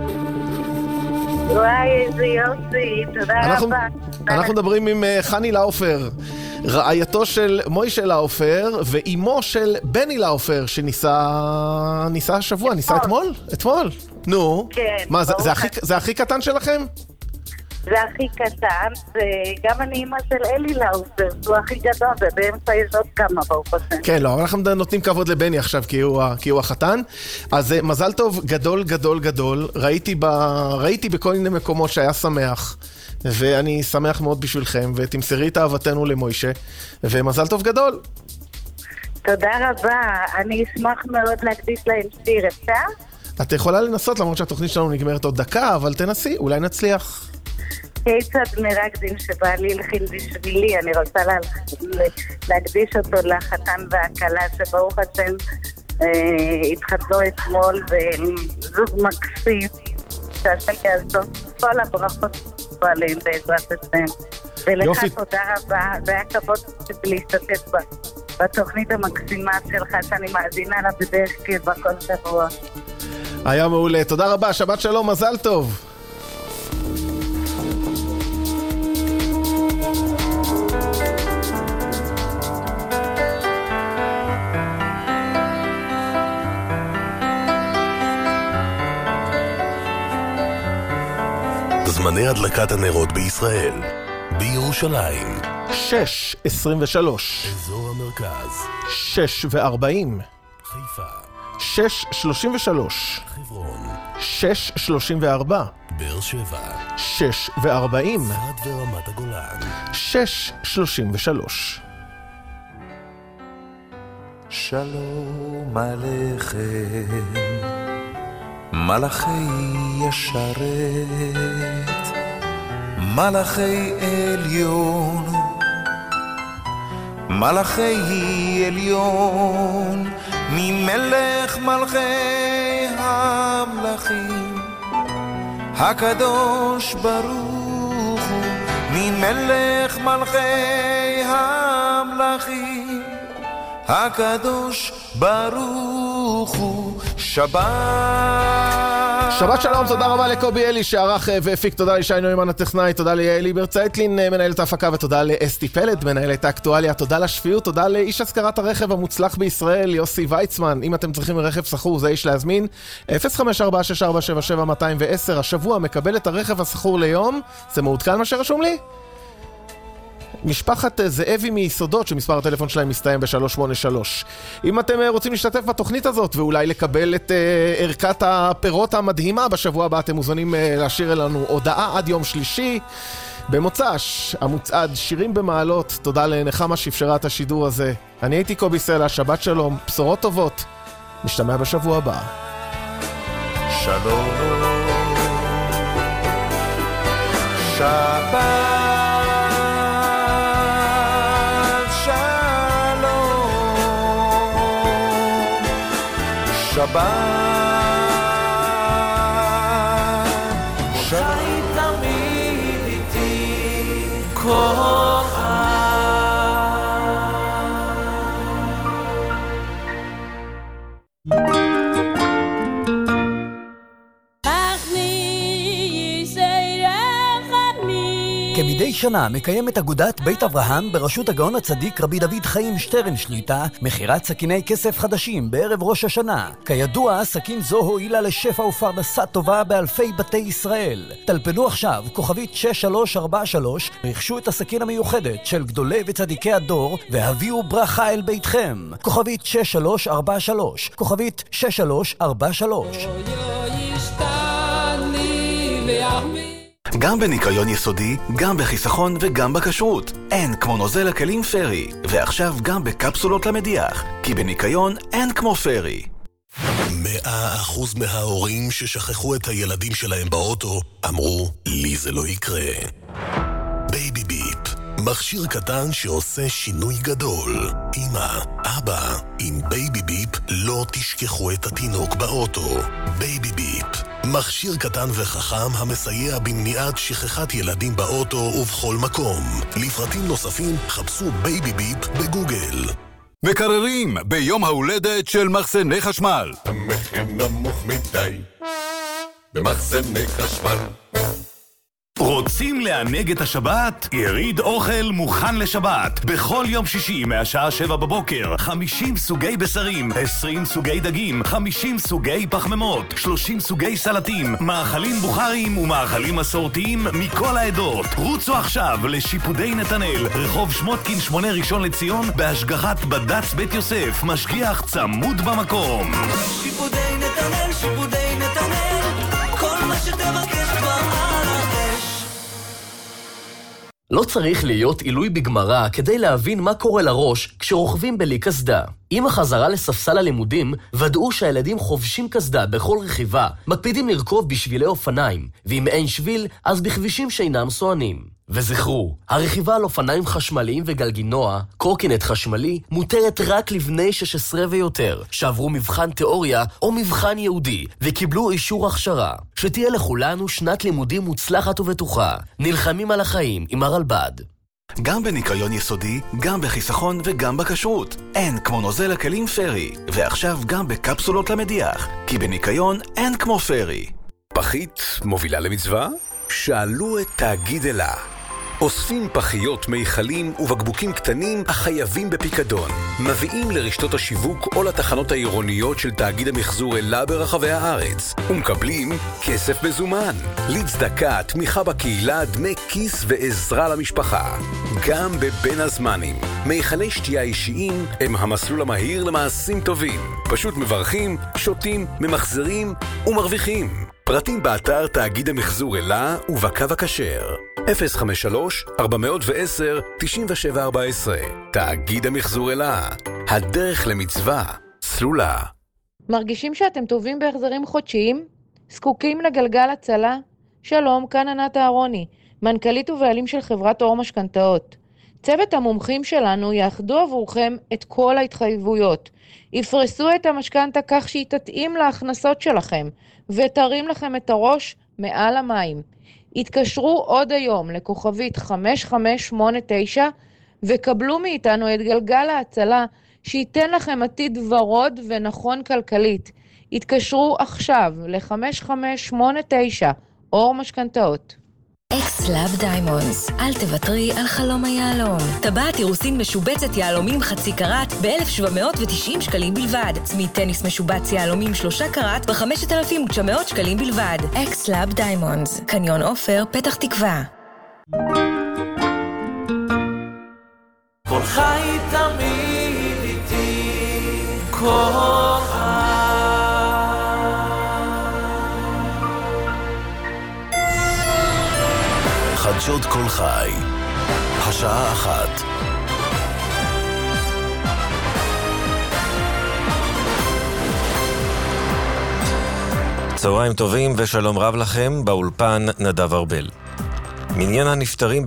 וואי, איזה יופי, תודה רבה. אנחנו מדברים עם חני לאופר, רעייתו של מוישה לאופר, ואימו של בני לאופר, שניסה השבוע, ניסה אתמול? נו. כן. מה, זה הכי קטן שלכם? זה הכי קטן, וגם אני אמא של אלי לאופר, הוא הכי גדול, ובאמצע יש עוד כמה ברוך השם. כן, לא, אנחנו נותנים כבוד לבני עכשיו, כי הוא החתן. אז מזל טוב גדול גדול גדול, ראיתי בכל מיני מקומות שהיה שמח, ואני שמח מאוד בשבילכם, ותמסרי את אהבתנו למוישה, ומזל טוב גדול. תודה רבה, אני אשמח מאוד להקדיש להם שיר, אפשר? את יכולה לנסות, למרות שהתוכנית שלנו נגמרת עוד דקה, אבל תנסי, אולי נצליח. כיצד מרגדים שבעלי הלחין בשבילי, אני רוצה להקדיש אותו לחתן והקלה שברוך השם התחתנו אתמול, וזוג מקסים שהשם יעזור כל הברכות עליהם בעזרת השם. ולך תודה רבה, זה היה כבוד להשתתף בתוכנית המקסימה שלך שאני מאזינה לה בדרך כלל בכל שבוע. היה מעולה, תודה רבה, שבת שלום, מזל טוב. זמני הדלקת הנרות בישראל. בירושלים 6:23, אזור המרכז 6:40, חיפה 6:33, חברון 6:34, באר שבע 6:40, צפת ורמת הגולן 6:33. שלום עליכם מלאכי ישרת, מלאכי עליון, מלאכי עליון, ממלך מלכי המלכים, הקדוש ברוך הוא, ממלך מלכי המלכים, הקדוש ברוך הוא. שבת שבת שלום, תודה רבה לקובי אלי שערך והפיק, תודה לישי נוימן הטכנאי, תודה ליאלי ברצייטלין מנהלת ההפקה ותודה לאסתי פלד מנהלת האקטואליה, תודה לשפיות, תודה לאיש השכרת הרכב המוצלח בישראל יוסי ויצמן. אם אתם צריכים רכב סחור זה איש להזמין 0546477210. השבוע מקבל את הרכב הסחור ליום, זה מעודכן מה שרשום לי? משפחת זאבי מיסודות שמספר הטלפון שלהם מסתיים ב-383. אם אתם רוצים להשתתף בתוכנית הזאת ואולי לקבל את ערכת הפירות המדהימה בשבוע הבא, אתם מוזמנים להשאיר לנו הודעה עד יום שלישי במוצ"ש. המצעד שירים במעלות, תודה לנחמה שאפשרה את השידור הזה. אני הייתי קובי סלע, שבת שלום, בשורות טובות, נשתמע בשבוע הבא. שלום שבת שבת חי תמיד איתי כוכב כמדי שנה מקיימת אגודת בית אברהם בראשות הגאון הצדיק רבי דוד חיים שטרן שליטה מכירת סכיני כסף חדשים בערב ראש השנה. כידוע, סכין זו הועילה לשפע ופרנסה טובה באלפי בתי ישראל. טלפנו עכשיו כוכבית 6343, רכשו את הסכין המיוחדת של גדולי וצדיקי הדור והביאו ברכה אל ביתכם. כוכבית 6343, כוכבית 6343. גם בניקיון יסודי, גם בחיסכון וגם בכשרות. אין כמו נוזל הכלים פרי. ועכשיו גם בקפסולות למדיח. כי בניקיון אין כמו פרי. 100% מההורים ששכחו את הילדים שלהם באוטו אמרו, לי זה לא יקרה. בייבי ביפ, מכשיר קטן שעושה שינוי גדול. אמא, אבא, עם בייבי ביפ לא תשכחו את התינוק באוטו. בייבי ביפ, מכשיר קטן וחכם המסייע במניעת שכחת ילדים באוטו ובכל מקום. לפרטים נוספים חפשו בייבי ביפ בגוגל. מקררים ביום ההולדת של מחסני חשמל. המחיר נמוך מדי במחסני חשמל. רוצים לענג את השבת? יריד אוכל מוכן לשבת. בכל יום שישי מהשעה 7 בבוקר 50 סוגי בשרים, 20 סוגי דגים, 50 סוגי פחמימות, 30 סוגי סלטים, מאכלים בוכריים ומאכלים מסורתיים מכל העדות. רוצו עכשיו לשיפודי נתנאל, רחוב שמותקין 8 ראשון לציון, בהשגחת בד"ץ בית יוסף, משגיח צמוד במקום. שיפודי נתנאל, שיפודי נתנאל, כל מה שתבקש כבר על האש. לא צריך להיות עילוי בגמרא כדי להבין מה קורה לראש כשרוכבים בלי קסדה. עם החזרה לספסל הלימודים, ודאו שהילדים חובשים קסדה בכל רכיבה, מקפידים לרכוב בשבילי אופניים, ואם אין שביל, אז בכבישים שאינם סוענים. וזכרו, הרכיבה על אופניים חשמליים וגלגינוע, קורקינט חשמלי, מותרת רק לבני 16 ויותר, שעברו מבחן תיאוריה או מבחן יהודי, וקיבלו אישור הכשרה. שתהיה לכולנו שנת לימודים מוצלחת ובטוחה. נלחמים על החיים עם הרלב"ד. גם בניקיון יסודי, גם בחיסכון וגם בכשרות. אין כמו נוזל הכלים פרי. ועכשיו גם בקפסולות למדיח. כי בניקיון אין כמו פרי. פחית מובילה למצווה? שאלו את תאגיד אלה. אוספים פחיות, מיכלים ובקבוקים קטנים החייבים בפיקדון. מביאים לרשתות השיווק או לתחנות העירוניות של תאגיד המחזור אלה ברחבי הארץ. ומקבלים כסף מזומן. לצדקה, תמיכה בקהילה, דמי כיס ועזרה למשפחה. גם בבין הזמנים. מיכלי שתייה אישיים הם המסלול המהיר למעשים טובים. פשוט מברכים, שותים, ממחזרים ומרוויחים. פרטים באתר תאגיד המחזור אלה ובקו הכשר. 053-410-9714. תאגיד המחזור אלה. הדרך למצווה. סלולה. מרגישים שאתם טובים בהחזרים חודשיים? זקוקים לגלגל הצלה? שלום, כאן ענת אהרוני, מנכ"לית ובעלים של חברת אור משכנתאות. צוות המומחים שלנו יאחדו עבורכם את כל ההתחייבויות. יפרסו את המשכנתה כך שהיא תתאים להכנסות שלכם, ותרים לכם את הראש מעל המים. התקשרו עוד היום לכוכבית 5589 וקבלו מאיתנו את גלגל ההצלה שייתן לכם עתיד ורוד ונכון כלכלית. התקשרו עכשיו ל-5589 אור משכנתאות. אקס-לאב דיימונדס, אל תוותרי על חלום היהלום. טבעת אירוסין משובצת יהלומים חצי קראט ב-1,790 שקלים בלבד. צמיד טניס משובץ יהלומים 3 קראט ב-5,900 שקלים בלבד. אקס-לאב דיימונדס, קניון עופר, פתח תקווה. כל חי תמיד איתי, כל חי. חדשות כל חי, השעה 1. צהריים טובים ושלום רב לכם, באולפן נדב ארבל. מניין הנפטרים